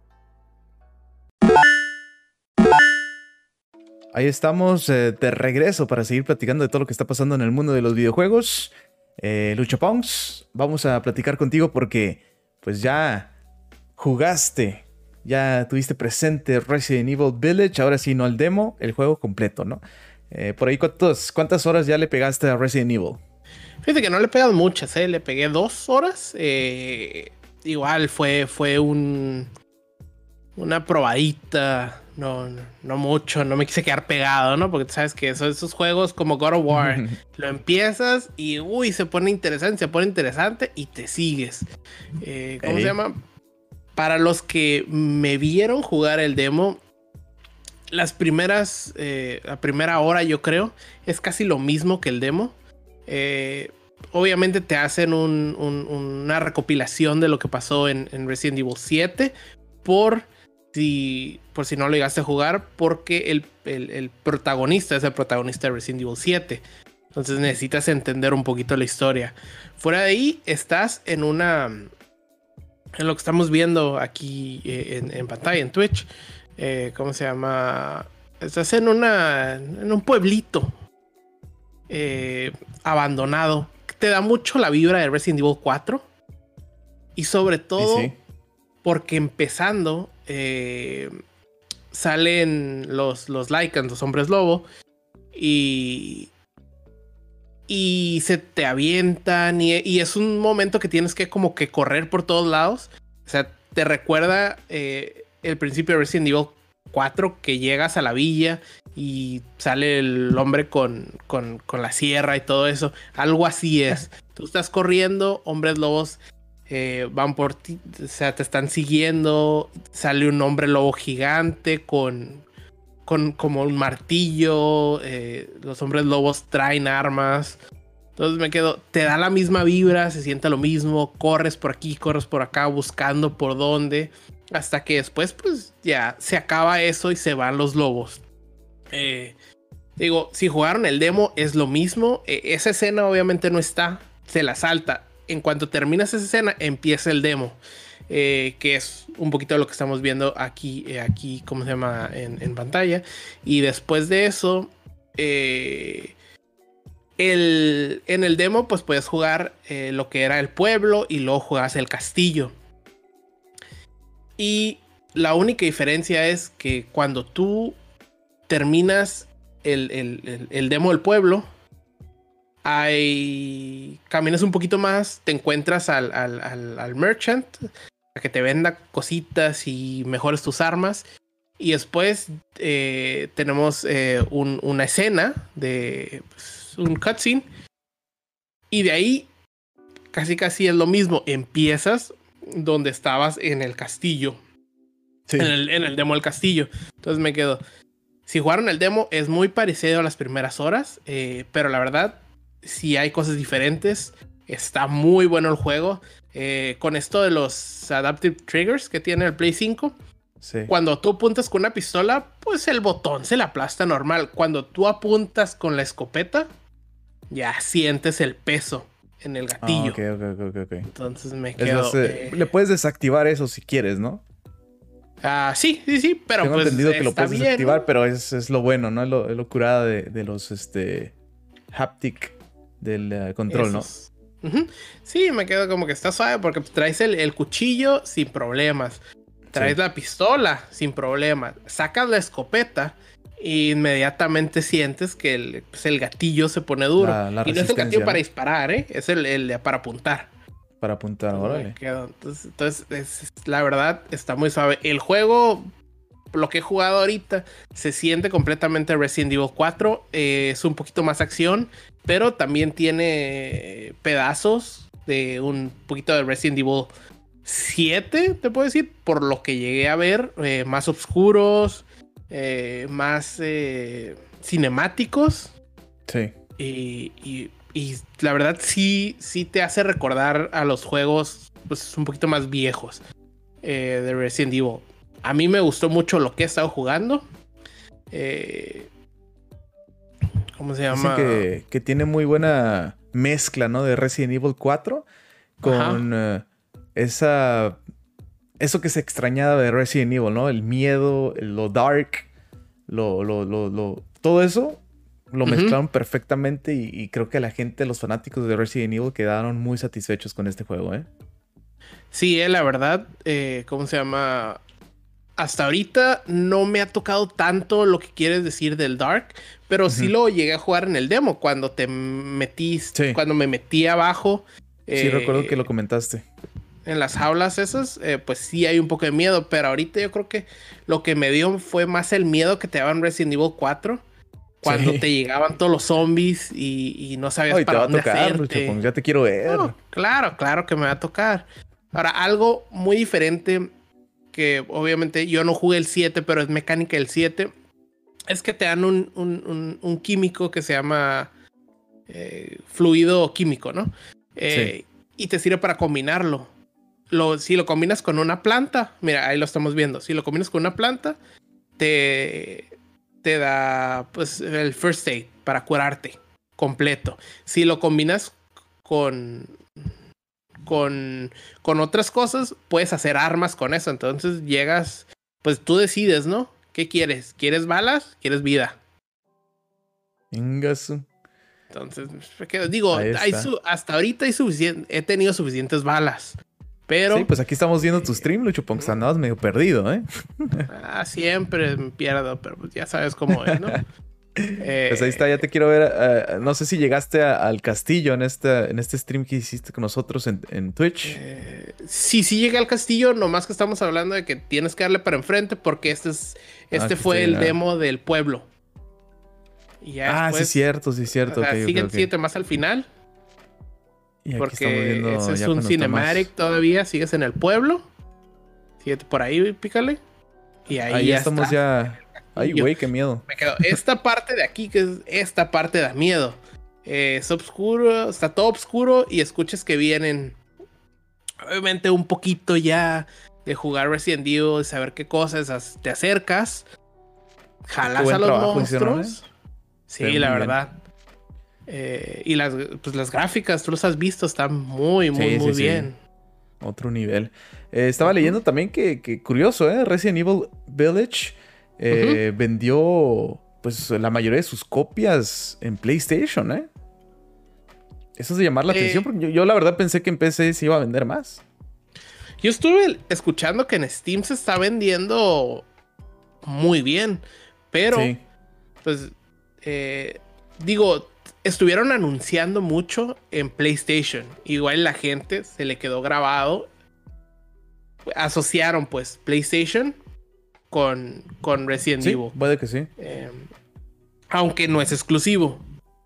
Ahí estamos eh, de regreso para seguir platicando de todo lo que está pasando en el mundo de los videojuegos. Eh, Luchaponks, vamos a platicar contigo porque pues ya jugaste, ya tuviste presente Resident Evil Village, ahora sí no el demo, el juego completo, ¿no? Eh, por ahí, ¿cuántos, ¿cuántas horas ya le pegaste a Resident Evil? Fíjate que no le he pegado muchas, ¿eh? Le pegué dos horas. Eh, igual fue, fue un, una probadita. No, no, no mucho, no me quise quedar pegado, ¿no? Porque tú sabes que eso, esos juegos como God of War, lo empiezas y uy, se pone interesante, se pone interesante y te sigues. Eh, ¿Cómo Ey. se llama? Para los que me vieron jugar el demo, las primeras, eh, la primera hora yo creo, es casi lo mismo que el demo. Eh, obviamente te hacen un, un, una recopilación de lo que pasó en, en Resident Evil siete por... Si, por si no lo llegaste a jugar, porque el, el, el protagonista es el protagonista de Resident Evil siete. Entonces necesitas entender un poquito la historia. Fuera de ahí, estás en una... En lo que estamos viendo aquí eh, en, en pantalla, en Twitch. Eh, ¿Cómo se llama? Estás en una... En un pueblito. Eh, abandonado. Te da mucho la vibra de Resident Evil cuatro. Y sobre todo... Sí, sí. Porque empezando... Eh, salen los, los Lycans, los hombres lobo, y, y se te avientan, y, y es un momento que tienes que como que correr por todos lados. O sea, te recuerda eh, el principio de Resident Evil cuatro, que llegas a la villa y sale el hombre con, con, con la sierra y todo eso. Algo así es. Tú estás corriendo, hombres lobos Eh, van por ti, o sea, te están siguiendo. Sale un hombre lobo gigante con, con como un martillo. Eh, los hombres lobos traen armas. Entonces me quedo, te da la misma vibra, se siente lo mismo. Corres por aquí, corres por acá, buscando por dónde. Hasta que después, pues ya se acaba eso y se van los lobos. Eh, digo, si jugaron el demo, es lo mismo. Eh, esa escena obviamente no está, se la salta. En cuanto terminas esa escena, empieza el demo. Eh, que es un poquito de lo que estamos viendo aquí, eh, aquí ¿cómo se llama? En, en pantalla. Y después de eso, eh, el, en el demo, pues puedes jugar eh, lo que era el pueblo y luego jugabas el castillo. Y la única diferencia es que cuando tú terminas el, el, el, el demo del pueblo, hay... caminas un poquito más, te encuentras al, al, al, al merchant a que te venda cositas y mejores tus armas. Y después eh, tenemos eh, un, una escena de pues, un cutscene. Y de ahí casi casi es lo mismo. Empiezas donde estabas en el castillo. Sí. En, el, en el demo del castillo. Entonces me quedo... Si jugaron el demo, es muy parecido a las primeras horas. Eh, pero la verdad... Si hay cosas diferentes, está muy bueno el juego. Eh, con esto de los Adaptive Triggers que tiene el Play cinco, sí. Cuando tú apuntas con una pistola, pues el botón se le aplasta normal. Cuando tú apuntas con la escopeta, ya sientes el peso en el gatillo. Ah, ok, ok, ok, ok. Entonces me quedo... Más, eh, eh, le puedes desactivar eso si quieres, ¿no? Ah, uh, sí, sí, sí, pero Tengo pues entendido que lo puedes bien, desactivar, ¿no? Pero es, es lo bueno, ¿no? Es lo, es lo curada de, de los este, haptic del uh, control, Esos. ¿no? Uh-huh. Sí, me quedo como que está suave porque traes el, el cuchillo sin problemas. Traes sí. la pistola sin problemas. Sacas la escopeta e inmediatamente sientes que el, pues el gatillo se pone duro. La, la y no es el gatillo, ¿no?, para disparar, ¿eh? Es el, el para apuntar. Para apuntar, órale. Entonces, entonces es, la verdad, está muy suave. El juego, lo que he jugado ahorita, se siente completamente Resident Evil cuatro. Eh, es un poquito más acción, pero también tiene pedazos de un poquito de Resident Evil siete, te puedo decir, por lo que llegué a ver, eh, más oscuros, eh, más eh, cinemáticos. Sí. Y, y, y la verdad sí, sí te hace recordar a los juegos pues, un poquito más viejos eh, de Resident Evil. A mí me gustó mucho lo que he estado jugando. Eh, ¿Cómo se llama? Dicen que, que tiene muy buena mezcla, ¿no? De Resident Evil cuatro con uh, esa... Eso que se extrañaba de Resident Evil, ¿no? El miedo, lo dark, lo, lo, lo, lo todo eso lo uh-huh. mezclaron perfectamente y, y creo que la gente, los fanáticos de Resident Evil quedaron muy satisfechos con este juego, ¿eh? Sí, eh, la verdad, eh, ¿cómo se llama? Hasta ahorita no me ha tocado tanto lo que quieres decir del dark, pero uh-huh. sí lo llegué a jugar en el demo cuando te metiste, sí. cuando me metí abajo. Sí, eh, recuerdo que lo comentaste. En las jaulas esas, eh, pues sí hay un poco de miedo, pero ahorita yo creo que lo que me dio fue más el miedo que te daban Resident Evil cuatro, cuando sí. te llegaban todos los zombies y, y no sabías Ay, para te dónde va a tocar, hacerte. Lucho, ya te quiero ver. No, claro, claro que me va a tocar. Ahora, algo muy diferente, que obviamente yo no jugué el siete, pero es mecánica del siete, es que te dan un, un, un, un químico que se llama eh, fluido químico, ¿no? Eh, sí. Y te sirve para combinarlo. Lo, si lo combinas con una planta, mira, ahí lo estamos viendo. Si lo combinas con una planta, te, te da pues el first aid para curarte completo. Si lo combinas con, con, con otras cosas, puedes hacer armas con eso. Entonces llegas, pues tú decides, ¿no? ¿Qué quieres? ¿Quieres balas? ¿Quieres vida? Ingasu. Entonces, digo, hay su, hasta ahorita hay suficien- he tenido suficientes balas. Pero, sí, pues aquí estamos viendo tu stream, Lucho, porque andabas medio perdido, ¿eh? Ah, siempre me pierdo, pero pues ya sabes cómo es, ¿no? eh, pues ahí está, ya te quiero ver. Uh, no sé si llegaste a, al castillo en este, en este stream que hiciste con nosotros en, en Twitch. Eh, sí, sí llegué al castillo, nomás que estamos hablando de que tienes que darle para enfrente porque este, es, este ah, fue el nada. demo del pueblo. Y ya ah, después, sí, cierto, sí, cierto. O sea, okay, sigue okay, okay. más al final. Porque ese es un cinematic más... todavía. Sigues en el pueblo. Síguete por ahí, pícale. Y ahí, ahí ya estamos está. ya. Ay, güey, qué miedo. Me quedo. Esta parte de aquí, que es esta parte da miedo. Eh, es oscuro, está todo oscuro y escuchas que vienen. Obviamente un poquito ya de jugar Resident Evil, saber qué cosas. Te acercas, jalas a los monstruos. Sí, Pero la verdad. Bien. Eh, y las, pues las gráficas, tú los has visto, están muy, muy, sí, muy sí, bien. Sí. Otro nivel. Eh, estaba uh-huh. leyendo también que, que curioso, ¿eh? Resident Evil Village eh, uh-huh. vendió pues la mayoría de sus copias en PlayStation, ¿eh? Eso es de llamar la eh, atención, porque yo, yo la verdad pensé que en P C se iba a vender más. Yo estuve escuchando que en Steam se está vendiendo muy bien, pero sí. pues eh, digo... Estuvieron anunciando mucho en PlayStation. Igual la gente se le quedó grabado. Asociaron pues PlayStation con, con Resident sí, Evil. Puede que sí. Eh, aunque no es exclusivo.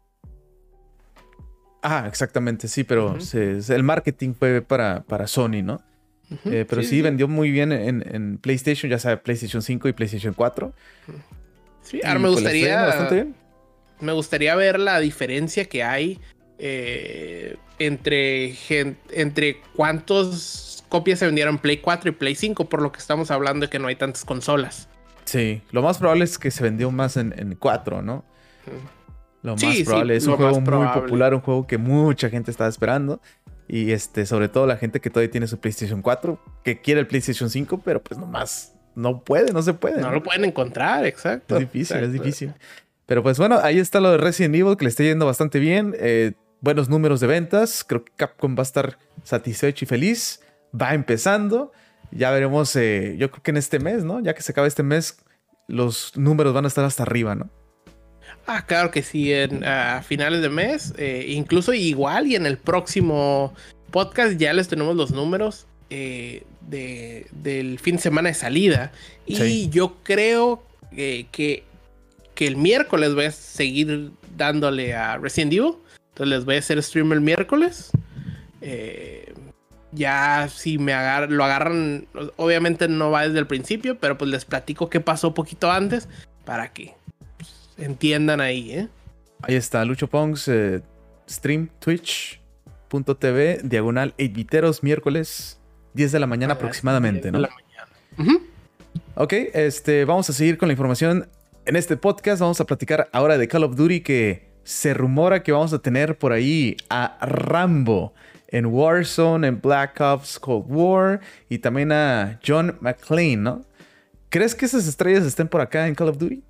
Ah, exactamente, sí, pero uh-huh. se, se, el marketing fue para, para Sony, ¿no? Uh-huh. Eh, pero sí, sí, sí vendió muy bien en, en PlayStation, ya sabe, PlayStation cinco y PlayStation cuatro. Sí, ahora me gustaría... bastante bien. Me gustaría ver la diferencia que hay eh, entre, gen- entre cuántas copias se vendieron Play cuatro y Play cinco, por lo que estamos hablando de que no hay tantas consolas. Sí, lo más probable es que se vendió más en, en cuatro, ¿no? Lo más sí, probable. Sí, es un juego muy popular, un juego que mucha gente estaba esperando. Y este, sobre todo la gente que todavía tiene su PlayStation cuatro, que quiere el PlayStation cinco, pero pues nomás no puede, no se puede. No, ¿no? lo pueden encontrar, exacto. Es difícil, exacto. es difícil. Pero pues bueno, ahí está lo de Resident Evil, que le está yendo bastante bien. Eh, buenos números de ventas. Creo que Capcom va a estar satisfecho y feliz. Va empezando. Ya veremos, eh, yo creo que en este mes, ¿no? Ya que se acaba este mes, los números van a estar hasta arriba, ¿no? Ah, claro que sí. En, a finales de mes, eh, incluso igual y en el próximo podcast ya les tenemos los números eh, de, del fin de semana de salida. Y sí. yo creo eh, que... que el miércoles voy a seguir dándole a Resident Evil. Entonces les voy a hacer stream el miércoles. Eh, ya si me agar- lo agarran, obviamente no va desde el principio, pero pues les platico qué pasó poquito antes para que pues, entiendan ahí, ¿eh? Ahí está, Lucho Pongs, eh, stream twitch.tv, diagonal ocho biteros, miércoles, diez de la mañana ah, aproximadamente, ¿no? diez de la mañana. Uh-huh. Ok, este, vamos a seguir con la información En este podcast vamos a platicar ahora de Call of Duty, que se rumora que vamos a tener por ahí a Rambo en Warzone, en Black Ops Cold War y también a John McClane, ¿no? ¿Crees que esas estrellas estén por acá en Call of Duty?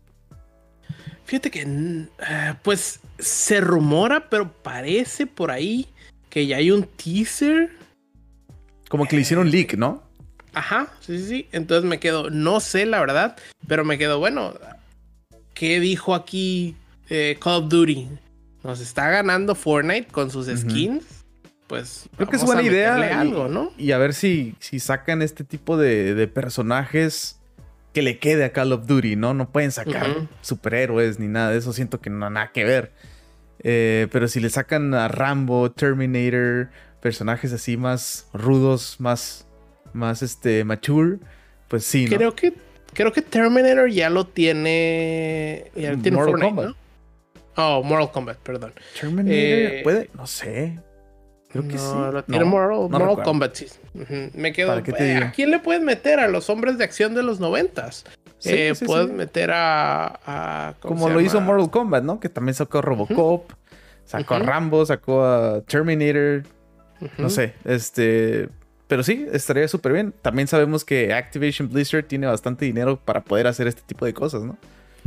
Fíjate que, uh, pues, se rumora, pero parece por ahí que ya hay un teaser. Como que le hicieron leak, ¿no? Ajá, sí, sí, sí. Entonces me quedo, no sé la verdad, pero me quedo, bueno, ¿qué dijo aquí eh, Call of Duty? ¿Nos está ganando Fortnite con sus skins? Uh-huh. Pues creo que es buena idea. Algo, ¿no? Y a ver si, si sacan este tipo de, de personajes que le quede a Call of Duty, ¿no? No pueden sacar uh-huh. superhéroes ni nada de eso. Siento que no nada que ver. Eh, pero si le sacan a Rambo, Terminator, personajes así más rudos, más... más este mature, pues sí, ¿no? Creo que creo que Terminator ya lo tiene, ya lo tiene Mortal Fortnite, Kombat. ¿no? Oh, Mortal Kombat, perdón. Terminator eh, puede, no sé. Creo que no, sí. Lo tiene no, Mortal, no Mortal Kombat, sí. Uh-huh. Me quedo. ¿Para qué te eh, digo? ¿A quién le puedes meter? A los hombres de acción de los noventas. Sí, eh, sí, puedes sí. meter a, a como lo hizo Mortal Kombat, ¿no? Que también sacó a Robocop, uh-huh. sacó uh-huh. a Rambo, sacó a Terminator. Uh-huh. No sé, este. Pero sí, estaría súper bien. También sabemos que Activision Blizzard tiene bastante dinero para poder hacer este tipo de cosas, ¿no?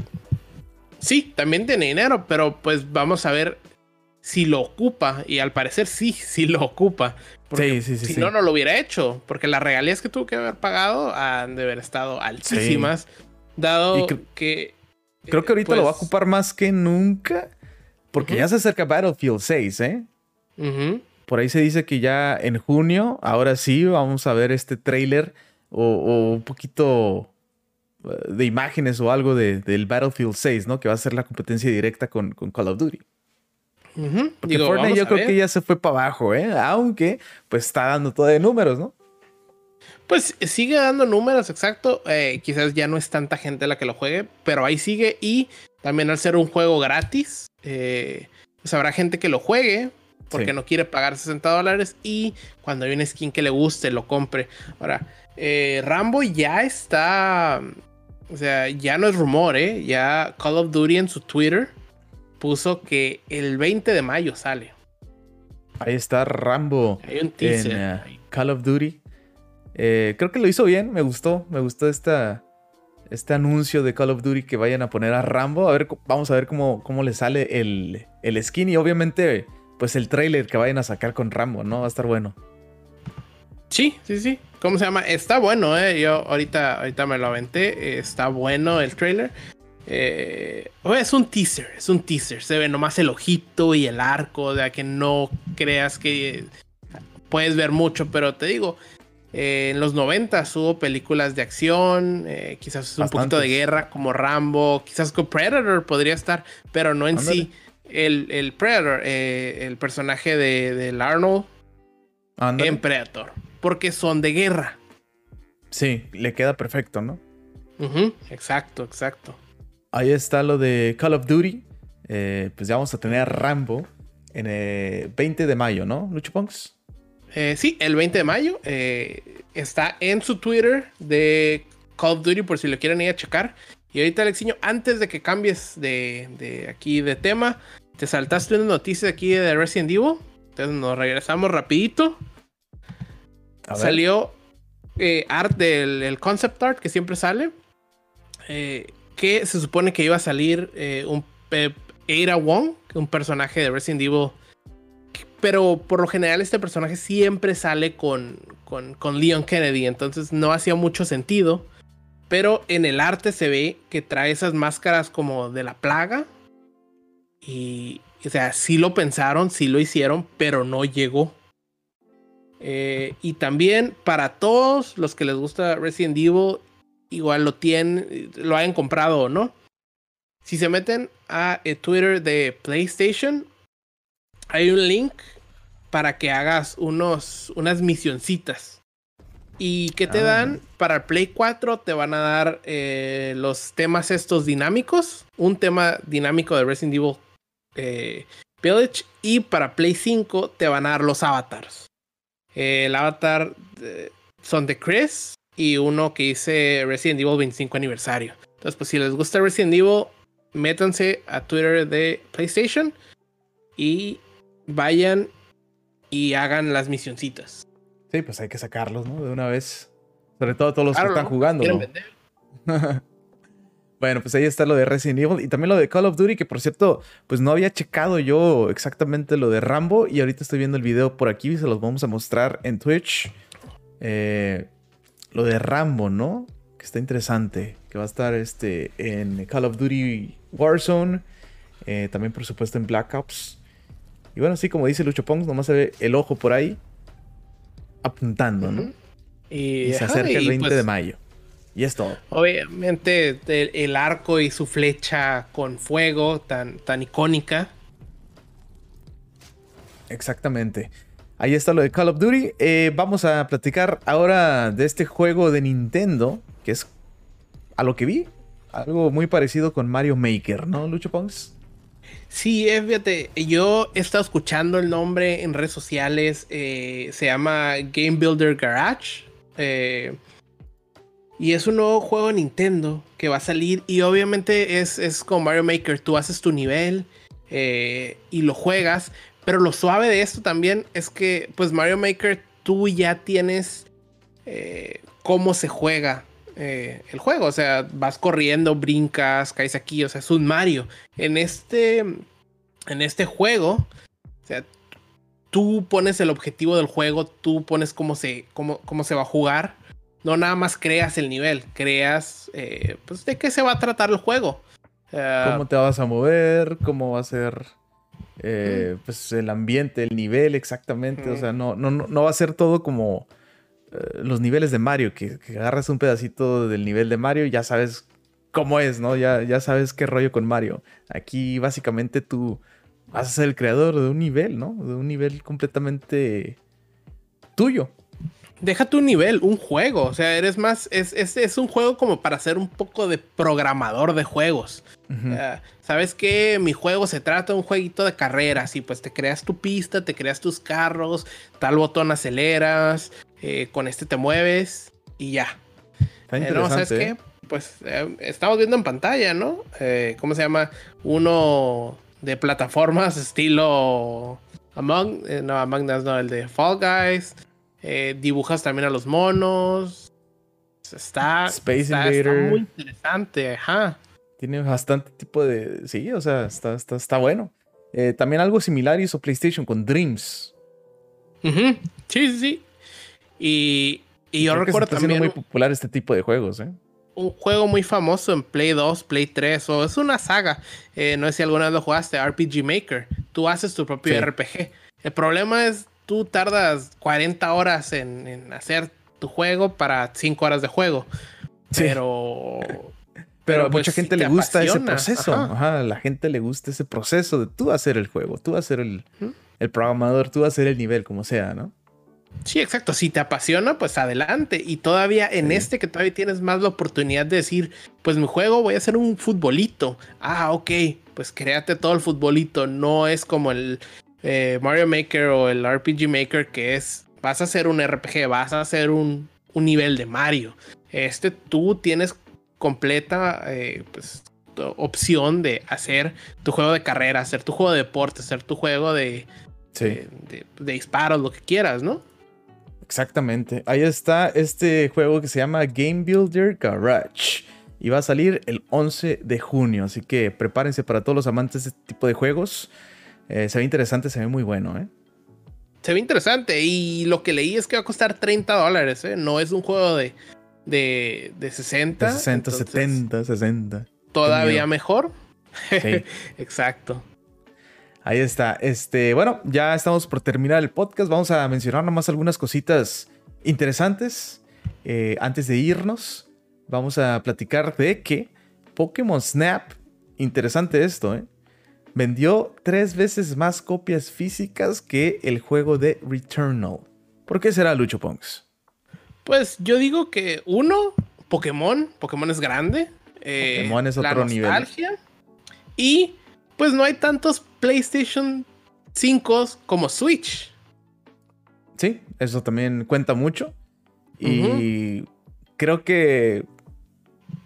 Sí, también tiene dinero, pero pues vamos a ver si lo ocupa. Y al parecer sí, sí lo ocupa. Porque sí, sí, sí. Si sí. no, no lo hubiera hecho. Porque las regalías que tuvo que haber pagado han de haber estado altísimas. Sí. Dado cre- que... Creo que ahorita pues, lo va a ocupar más que nunca. Porque uh-huh. ya se acerca Battlefield seis, ¿eh? Uh-huh. Por ahí se dice que ya en junio, ahora sí, vamos a ver este tráiler o, o un poquito de imágenes o algo de, del Battlefield seis, ¿no? Que va a ser la competencia directa con, con Call of Duty. Uh-huh. Porque Digo, Fortnite yo creo ver. que ya se fue para abajo, ¿eh? Aunque pues está dando todo de números, ¿no? Pues sigue dando números, exacto. Eh, quizás ya no es tanta gente la que lo juegue, pero ahí sigue. Y también al ser un juego gratis, eh, pues habrá gente que lo juegue porque sí. no quiere pagar sesenta dólares y cuando hay una skin que le guste, lo compre. Ahora, eh, Rambo ya está... O sea, ya no es rumor, ¿eh? Ya Call of Duty en su Twitter puso que el veinte de mayo sale. Ahí está Rambo. Hay un teaser. En uh, Call of Duty. Eh, creo que lo hizo bien, me gustó. Me gustó esta, este anuncio de Call of Duty que vayan a poner a Rambo. A ver, vamos a ver cómo, cómo le sale el, el skin y obviamente pues el trailer que vayan a sacar con Rambo, ¿no? Va a estar bueno. Sí, sí, sí. ¿Cómo se llama? Está bueno, ¿eh? Yo ahorita, ahorita me lo aventé. Está bueno el trailer. Eh, oh, es un teaser, es un teaser. Se ve nomás el ojito y el arco, de que no creas que puedes ver mucho, pero te digo, eh, en los noventas hubo películas de acción, eh, quizás un Bastantes. poquito de guerra como Rambo, quizás con Predator podría estar, pero no en Andale. sí. El, el Predator, eh, el personaje de, del Arnold Andale. en Predator, porque son de guerra. Sí, le queda perfecto, ¿no? Uh-huh, exacto, exacto. Ahí está lo de Call of Duty. Eh, pues ya vamos a tener a Rambo en el veinte de mayo, ¿no, Luchopunks? Eh, sí, el veinte de mayo. Eh, está en su Twitter de Call of Duty por si lo quieren ir a checar. Y ahorita, Alexiño, antes de que cambies de, de aquí de tema, te saltaste una noticia aquí de Resident Evil. Entonces nos regresamos rapidito. Salió eh, art del el concept art que siempre sale. Eh, que se supone que iba a salir eh, un eh, Ada Wong, un personaje de Resident Evil. Pero por lo general este personaje siempre sale con, con, con Leon Kennedy. Entonces no hacía mucho sentido. Pero en el arte se ve que trae esas máscaras como de la plaga. Y, o sea, sí lo pensaron, sí lo hicieron, pero no llegó. Eh, y también para todos los que les gusta Resident Evil, igual lo tienen, lo hayan comprado o no. Si se meten a el Twitter de PlayStation, hay un link para que hagas unos, unas misioncitas. ¿Y qué te ah, dan? Para el Play cuatro te van a dar eh, los temas estos dinámicos. Un tema dinámico de Resident Evil eh, Village. Y para Play cinco te van a dar los avatars. Eh, el avatar de, son de Chris y uno que dice Resident Evil veinticinco aniversario. Entonces, pues si les gusta Resident Evil, métanse a Twitter de PlayStation y vayan y hagan las misioncitas. Sí, pues hay que sacarlos, ¿no? De una vez. Sobre todo todos los Claro, que están ¿no? jugando, ¿Quieren ¿no? vender? Bueno, pues ahí está lo de Resident Evil y también lo de Call of Duty, que por cierto, pues no había checado yo exactamente lo de Rambo y ahorita estoy viendo el video por aquí y se los vamos a mostrar en Twitch. Eh, lo de Rambo, ¿no? Que está interesante, que va a estar este, en Call of Duty Warzone, eh, también por supuesto en Black Ops. Y bueno, sí, como dice Lucho Pongs, nomás se ve el ojo por ahí apuntando, ¿no? Uh-huh. Y, Y se ajá, acerca el y, veinte pues, de mayo. Y es todo. obviamente el, el arco y su flecha con fuego tan, tan icónica. Exactamente. Ahí está lo de Call of Duty. Eh, vamos a platicar ahora de este juego de Nintendo, que es, a lo que vi, algo muy parecido con Mario Maker, ¿no, Lucho Pongs? Sí, eh, fíjate, yo he estado escuchando el nombre en redes sociales. Eh, se llama Game Builder Garage. Eh, y es un nuevo juego de Nintendo que va a salir. Y obviamente es, es como Mario Maker. Tú haces tu nivel eh, y lo juegas. Pero lo suave de esto también es que, pues Mario Maker, tú ya tienes eh, cómo se juega eh, el juego. O sea, vas corriendo, brincas, caes aquí. O sea, es un Mario. En este, en este juego, o sea, tú pones el objetivo del juego, tú pones cómo se, cómo, cómo se va a jugar. No nada más creas el nivel, creas eh, pues de qué se va a tratar el juego. Uh, ¿Cómo te vas a mover? ¿Cómo va a ser eh, pues el ambiente, el nivel exactamente? O sea, no, no, no va a ser todo como eh, los niveles de Mario, que, que agarras un pedacito del nivel de Mario y ya sabes cómo es, ¿no? Ya, ya sabes qué rollo con Mario. Aquí básicamente tú vas a ser el creador de un nivel, ¿no? De un nivel completamente tuyo. Deja tu nivel, un juego. O sea, eres más. Es, es, es un juego como para ser un poco de programador de juegos. Uh-huh. uh, ¿Sabes qué? Mi juego se trata de un jueguito de carreras. Y pues te creas tu pista, te creas tus carros. Tal botón aceleras. Eh, con este te mueves. Y ya. Está interesante. Eh, no, ¿sabes qué? Pues eh, estamos viendo en pantalla, ¿no? Eh, ¿Cómo se llama? Uno de plataformas estilo Among. Eh, no, Among Us, no, el de Fall Guys. Eh, dibujas también a los monos. Está, Space está, Invader. Está muy interesante, ajá. Tiene bastante tipo de... Sí, o sea, está, está, está bueno. Eh, también algo similar hizo PlayStation con Dreams. Uh-huh. Sí, sí, sí. Y, y yo Creo recuerdo que está también... muy popular este tipo de juegos, ¿eh? Un juego muy famoso en Play dos, Play tres, o es una saga. Eh, no sé si alguna vez lo jugaste, R P G Maker. Tú haces tu propio sí. R P G. El problema es... Tú tardas cuarenta horas en, en hacer tu juego para cinco horas de juego. Sí. Pero... Pero, pero a pues, mucha gente si le gusta apasiona. ese proceso. Ajá. Ajá, a la gente le gusta ese proceso de tú hacer el juego, tú hacer el, ¿Mm? el programador, tú hacer el nivel, como sea, ¿no? Sí, exacto. Si te apasiona, pues adelante. Y todavía en sí. este que todavía tienes más la oportunidad de decir, pues mi juego voy a hacer un futbolito. Ah, ok. Pues créate todo el futbolito. No es como el... Eh, Mario Maker o el R P G Maker, que es, vas a hacer un R P G, vas a hacer un, un nivel de Mario. Este tú tienes completa eh, pues, opción de hacer tu juego de carrera, hacer tu juego de deporte, hacer tu juego de, sí. de, de, de disparos, lo que quieras, ¿no? Exactamente. Ahí está este juego que se llama Game Builder Garage. Y va a salir el once de junio. Así que prepárense para todos los amantes de este tipo de juegos. Eh, se ve interesante, se ve muy bueno, ¿eh? Se ve interesante y lo que leí es que va a costar treinta dólares, ¿eh? No es un juego de, de, de sesenta. De sesenta, setenta, sesenta. Todavía mejor. Sí. Exacto. Ahí está. Este, bueno, ya estamos por terminar el podcast. Vamos a mencionar nomás algunas cositas interesantes. Eh, antes de irnos, vamos a platicar de que Pokémon Snap, interesante esto, ¿eh? Vendió tres veces más copias físicas que el juego de Returnal. ¿Por qué será, Lucho Pongs? Pues yo digo que uno, Pokémon. Pokémon es grande. Eh, Pokémon es otro la nostalgia, nivel. Y pues no hay tantos PlayStation cinco como Switch. Sí, eso también cuenta mucho. Y uh-huh. creo que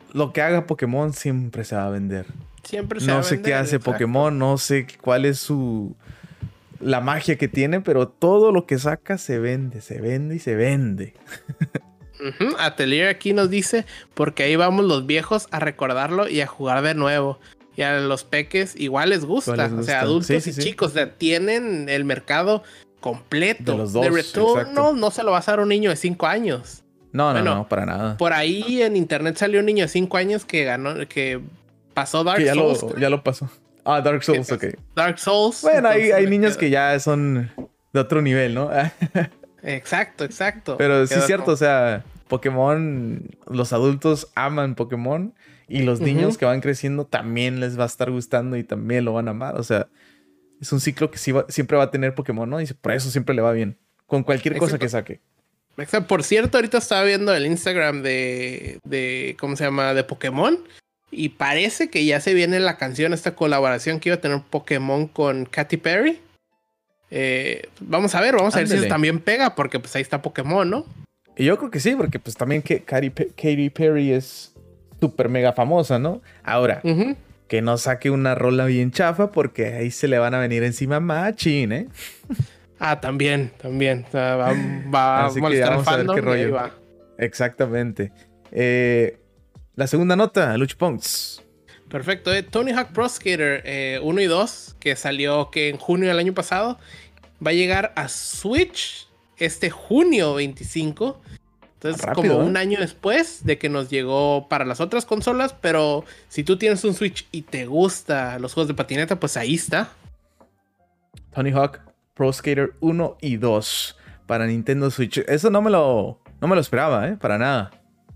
lo que haga Pokémon siempre se va a vender. Siempre se no va a sé vender, qué hace exacto. Pokémon, no sé cuál es su... la magia que tiene, pero todo lo que saca se vende, se vende y se vende. Uh-huh. Atelier aquí nos dice, porque ahí vamos los viejos a recordarlo y a jugar de nuevo. Y a los peques igual les gusta. Les gusta. O sea, adultos sí, sí, y sí. chicos, o sea, tienen el mercado completo. De los dos, de Return, exacto. no, no se lo vas a dar a un niño de cinco años. No, Bueno, no, no, para nada. Por ahí en internet salió un niño de cinco años que ganó, que pasó Dark Que ya Souls. lo, ya lo pasó. Ah, Dark Souls, ok. Dark Souls. Bueno, hay, entonces hay me niños quedo- que ya son de otro nivel, ¿no? Exacto, exacto. Pero Me sí quedo es cierto, como- o sea, Pokémon, los adultos aman Pokémon y los niños Ujú. que van creciendo también les va a estar gustando y también lo van a amar. O sea, es un ciclo que sí va- siempre va a tener Pokémon, ¿no? Y por eso siempre le va bien. Con cualquier cosa Exacto. que saque. Exacto. Por cierto, ahorita estaba viendo el Instagram de, de, ¿cómo se llama? De Pokémon. Y parece que ya se viene la canción, esta colaboración que iba a tener Pokémon con Katy Perry. Eh, vamos a ver, vamos a ver si Ándale. eso también pega, porque pues ahí está Pokémon, ¿no? Y yo creo que sí, porque pues también que Katy, Pe- Katy Perry es súper mega famosa, ¿no? Ahora, Ujú. que no saque una rola bien chafa porque ahí se le van a venir encima machín, ¿eh? Ah, también, también. O sea, va, va a Así que molestar al vamos a ver fandom qué y ahí rollo. va. Exactamente. Eh, la segunda nota, Luch Punks. Perfecto. eh. Tony Hawk Pro Skater eh, uno y dos, que salió que en junio del año pasado, va a llegar a Switch este junio veinticinco. Entonces, Rápido, como ¿eh? un año después de que nos llegó para las otras consolas, pero si tú tienes un Switch y te gusta los juegos de patineta, pues ahí está. Tony Hawk Pro Skater uno y dos para Nintendo Switch. Eso no me lo, no me lo esperaba, ¿eh? Para nada.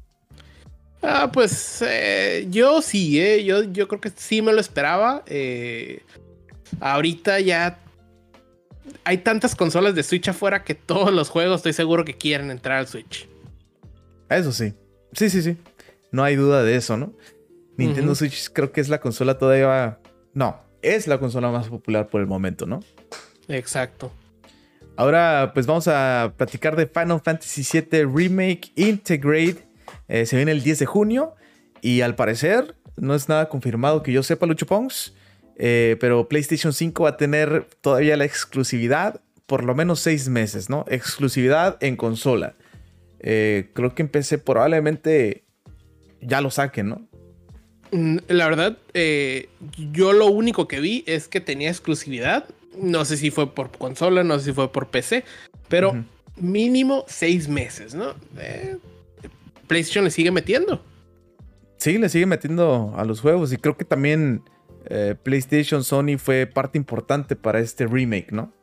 Ah, pues eh, yo sí, eh, yo, yo creo que sí me lo esperaba. Eh, ahorita ya hay tantas consolas de Switch afuera que todos los juegos estoy seguro que quieren entrar al Switch. Eso sí. Sí, sí, sí. No hay duda de eso, ¿no? Nintendo Ujú. Switch creo que es la consola todavía... No, es la consola más popular por el momento, ¿no? Exacto. Ahora pues vamos a platicar de Final Fantasy siete Remake Integrate. Eh, se viene el diez de junio y al parecer no es nada confirmado que yo sepa, Lucho Pongs, eh, pero PlayStation cinco va a tener todavía la exclusividad por lo menos seis meses, ¿no? Exclusividad en consola. Eh, creo que en P C probablemente ya lo saquen, ¿no? Mm, La verdad, eh, yo lo único que vi es que tenía exclusividad. No sé si fue por consola, no sé si fue por P C, pero Ujú. mínimo seis meses, ¿no? Eh, PlayStation le sigue metiendo. Sí, le sigue metiendo a los juegos y creo que también eh, PlayStation Sony fue parte importante para este remake, ¿no?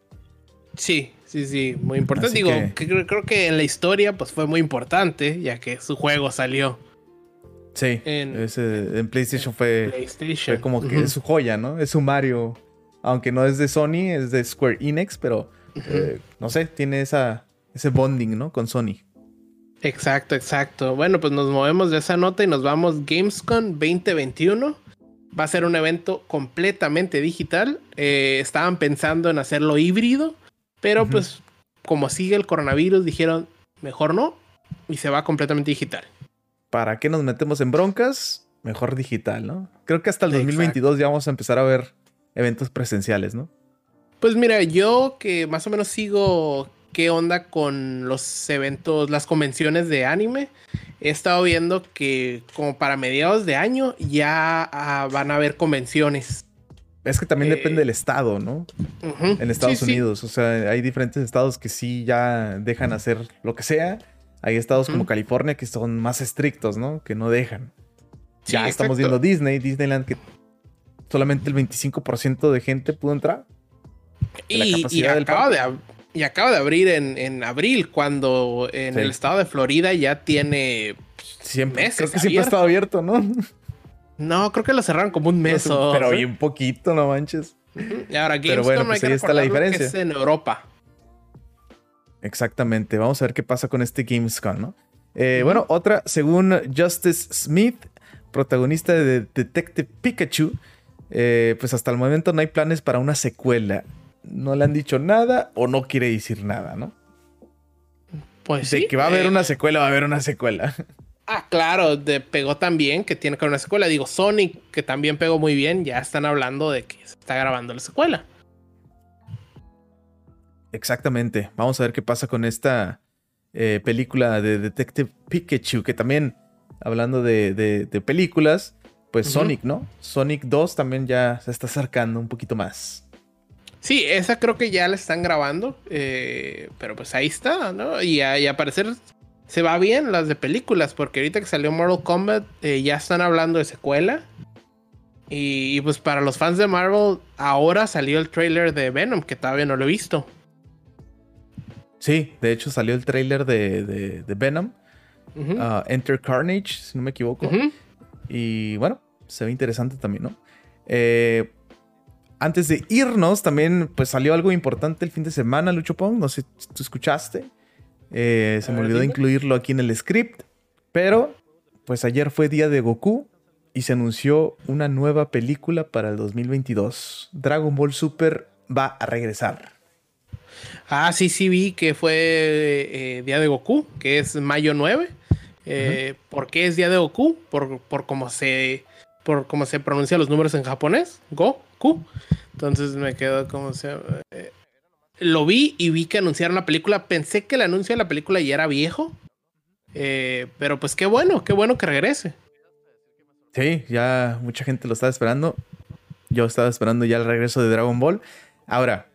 Sí, sí, sí, muy importante. Así Digo, que- que creo, creo que en la historia pues fue muy importante, ya que su juego salió Sí, En- ese, en PlayStation fue, PlayStation. fue como que Ujú. es su joya, ¿no? Es su Mario, aunque no es de Sony, es de Square Enix, pero eh, no sé, tiene esa, ese bonding, ¿no? Con Sony. Exacto, exacto. Bueno, pues nos movemos de esa nota y nos vamos Gamescom veinte veintiuno. Va a ser un evento completamente digital. Eh, estaban pensando en hacerlo híbrido, pero Ujú. pues como sigue el coronavirus, dijeron mejor no y se va completamente digital. ¿Para qué nos metemos en broncas? Mejor digital, ¿no? Creo que hasta el dos mil Exacto. veintidós ya vamos a empezar a ver eventos presenciales, ¿no? Pues mira, yo que más o menos sigo qué onda con los eventos, las convenciones de anime, he estado viendo que como para mediados de año ya ah, van a haber convenciones. Es que también Eh, depende del estado, ¿no? Ujú. En Estados Sí, sí. Unidos. O sea, hay diferentes estados que sí ya dejan hacer lo que sea. Hay estados como Ujú. California que son más estrictos, ¿no? Que no dejan. Sí, Ya estamos exacto. viendo Disney, Disneyland, que solamente el veinticinco por ciento de gente pudo entrar. de la Y, y capacidad del acaba parque. de, ab- y acaba de abrir en, en abril, cuando en Sí. el estado de Florida ya tiene Siempre, meses creo que siempre ha abierto. estado abierto, ¿no? No, creo que lo cerraron como un mes o Pero dos, ¿eh? bien poquito, no manches. Y ahora Pero Gamescom bueno, hay pues que ahí está la recordarlo que diferencia. es en Europa. Exactamente. Vamos a ver qué pasa con este Gamescom, ¿no? Eh, Ujú. Bueno, otra, según Justice Smith, protagonista de Detective Pikachu, eh, pues hasta el momento no hay planes para una secuela. No le han dicho nada o no quiere decir nada, ¿no? Pues De sí. que va a haber eh, una secuela, va a haber una secuela. Ah, claro, de, pegó también, que tiene que ver una secuela. Digo, Sonic, que también pegó muy bien, ya están hablando de que se está grabando la secuela. Exactamente. Vamos a ver qué pasa con esta eh, película de Detective Pikachu, que también, hablando de, de, de películas, pues uh-huh. Sonic, ¿no? Sonic dos también ya se está acercando un poquito más. Sí, esa creo que ya la están grabando, eh, pero pues ahí está, ¿no? Y a, y a parecer se va bien las de películas, porque ahorita que salió Mortal Kombat eh, ya están hablando de secuela. Y, y pues para los fans de Marvel, ahora salió el trailer de Venom, que todavía no lo he visto. Sí, de hecho salió el trailer de, de, de Venom, uh-huh. uh, Enter Carnage, si no me equivoco. Uh-huh. Y bueno, se ve interesante también, ¿no? Eh, antes de irnos, también pues salió algo importante el fin de semana, Lucho Pong. No sé si tú escuchaste. Eh, se me olvidó dime. incluirlo aquí en el script. Pero pues ayer fue día de Goku y se anunció una nueva película para el dos mil veintidós. Dragon Ball Super va a regresar. Ah, sí, sí vi que fue eh, Día de Goku, que es mayo nueve. Eh, uh-huh. ¿Por qué es Día de Goku? Por, por cómo se por cómo se pronuncian los números en japonés. Goku. Entonces me quedo como se... Eh, lo vi y vi que anunciaron la película. Pensé que el anuncio de la película ya era viejo. Eh, pero pues qué bueno, qué bueno que regrese. Sí, ya mucha gente lo estaba esperando. Yo estaba esperando ya el regreso de Dragon Ball. Ahora,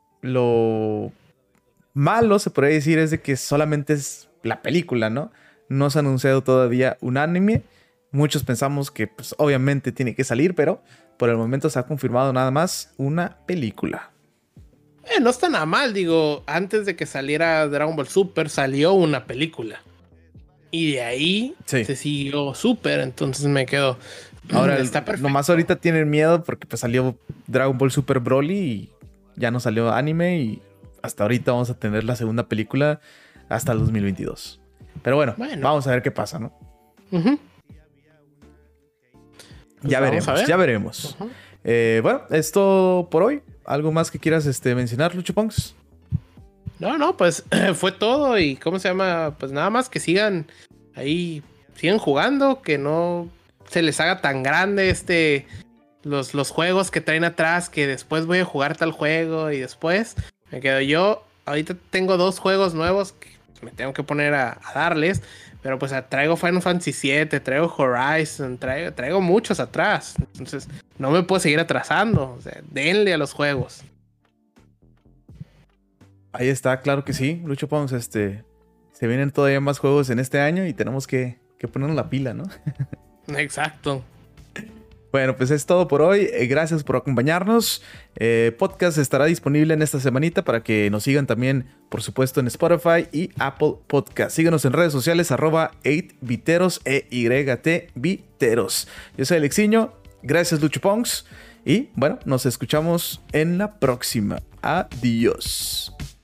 lo malo, se podría decir, es de que solamente es la película, ¿no? No se ha anunciado todavía un anime. Muchos pensamos que, pues, obviamente tiene que salir, pero por el momento se ha confirmado nada más una película. Eh, no está nada mal, digo, antes de que saliera Dragon Ball Super, salió una película. Y de ahí sí. se siguió Super, entonces me quedo... Ahora, está perfecto. Nomás ahorita tienen miedo porque pues salió Dragon Ball Super Broly y ya no salió anime y hasta ahorita vamos a tener la segunda película hasta el dos mil veintidós. Pero bueno, bueno. vamos a ver qué pasa, ¿no? Uh-huh. Pues ya, veremos, ver. ya veremos, uh-huh. eh, Bueno, esto por hoy. ¿Algo más que quieras este, mencionar, Lucho Ponks? No, no, pues fue todo. Y ¿cómo se llama? Pues nada más que sigan ahí, sigan jugando, que no se les haga tan grande este los, los juegos que traen atrás, que después voy a jugar tal juego y después me quedo yo. Ahorita tengo dos juegos nuevos que me tengo que poner a, a darles, pero pues traigo Final Fantasy siete, traigo Horizon, traigo, traigo muchos atrás. Entonces no me puedo seguir atrasando. O sea, denle a los juegos. Ahí está, claro que sí, Lucho Pons, este, se vienen todavía más juegos en este año y tenemos que, que ponernos la pila, ¿no? Exacto. Bueno, pues es todo por hoy. Eh, gracias por acompañarnos. Eh, podcast estará disponible en esta semanita para que nos sigan también, por supuesto, en Spotify y Apple Podcast. Síganos en redes sociales, arroba ocho Viteros, E Y T Viteros. Yo soy Alexiño. Gracias, Lucho Ponks. Y bueno, nos escuchamos en la próxima. Adiós.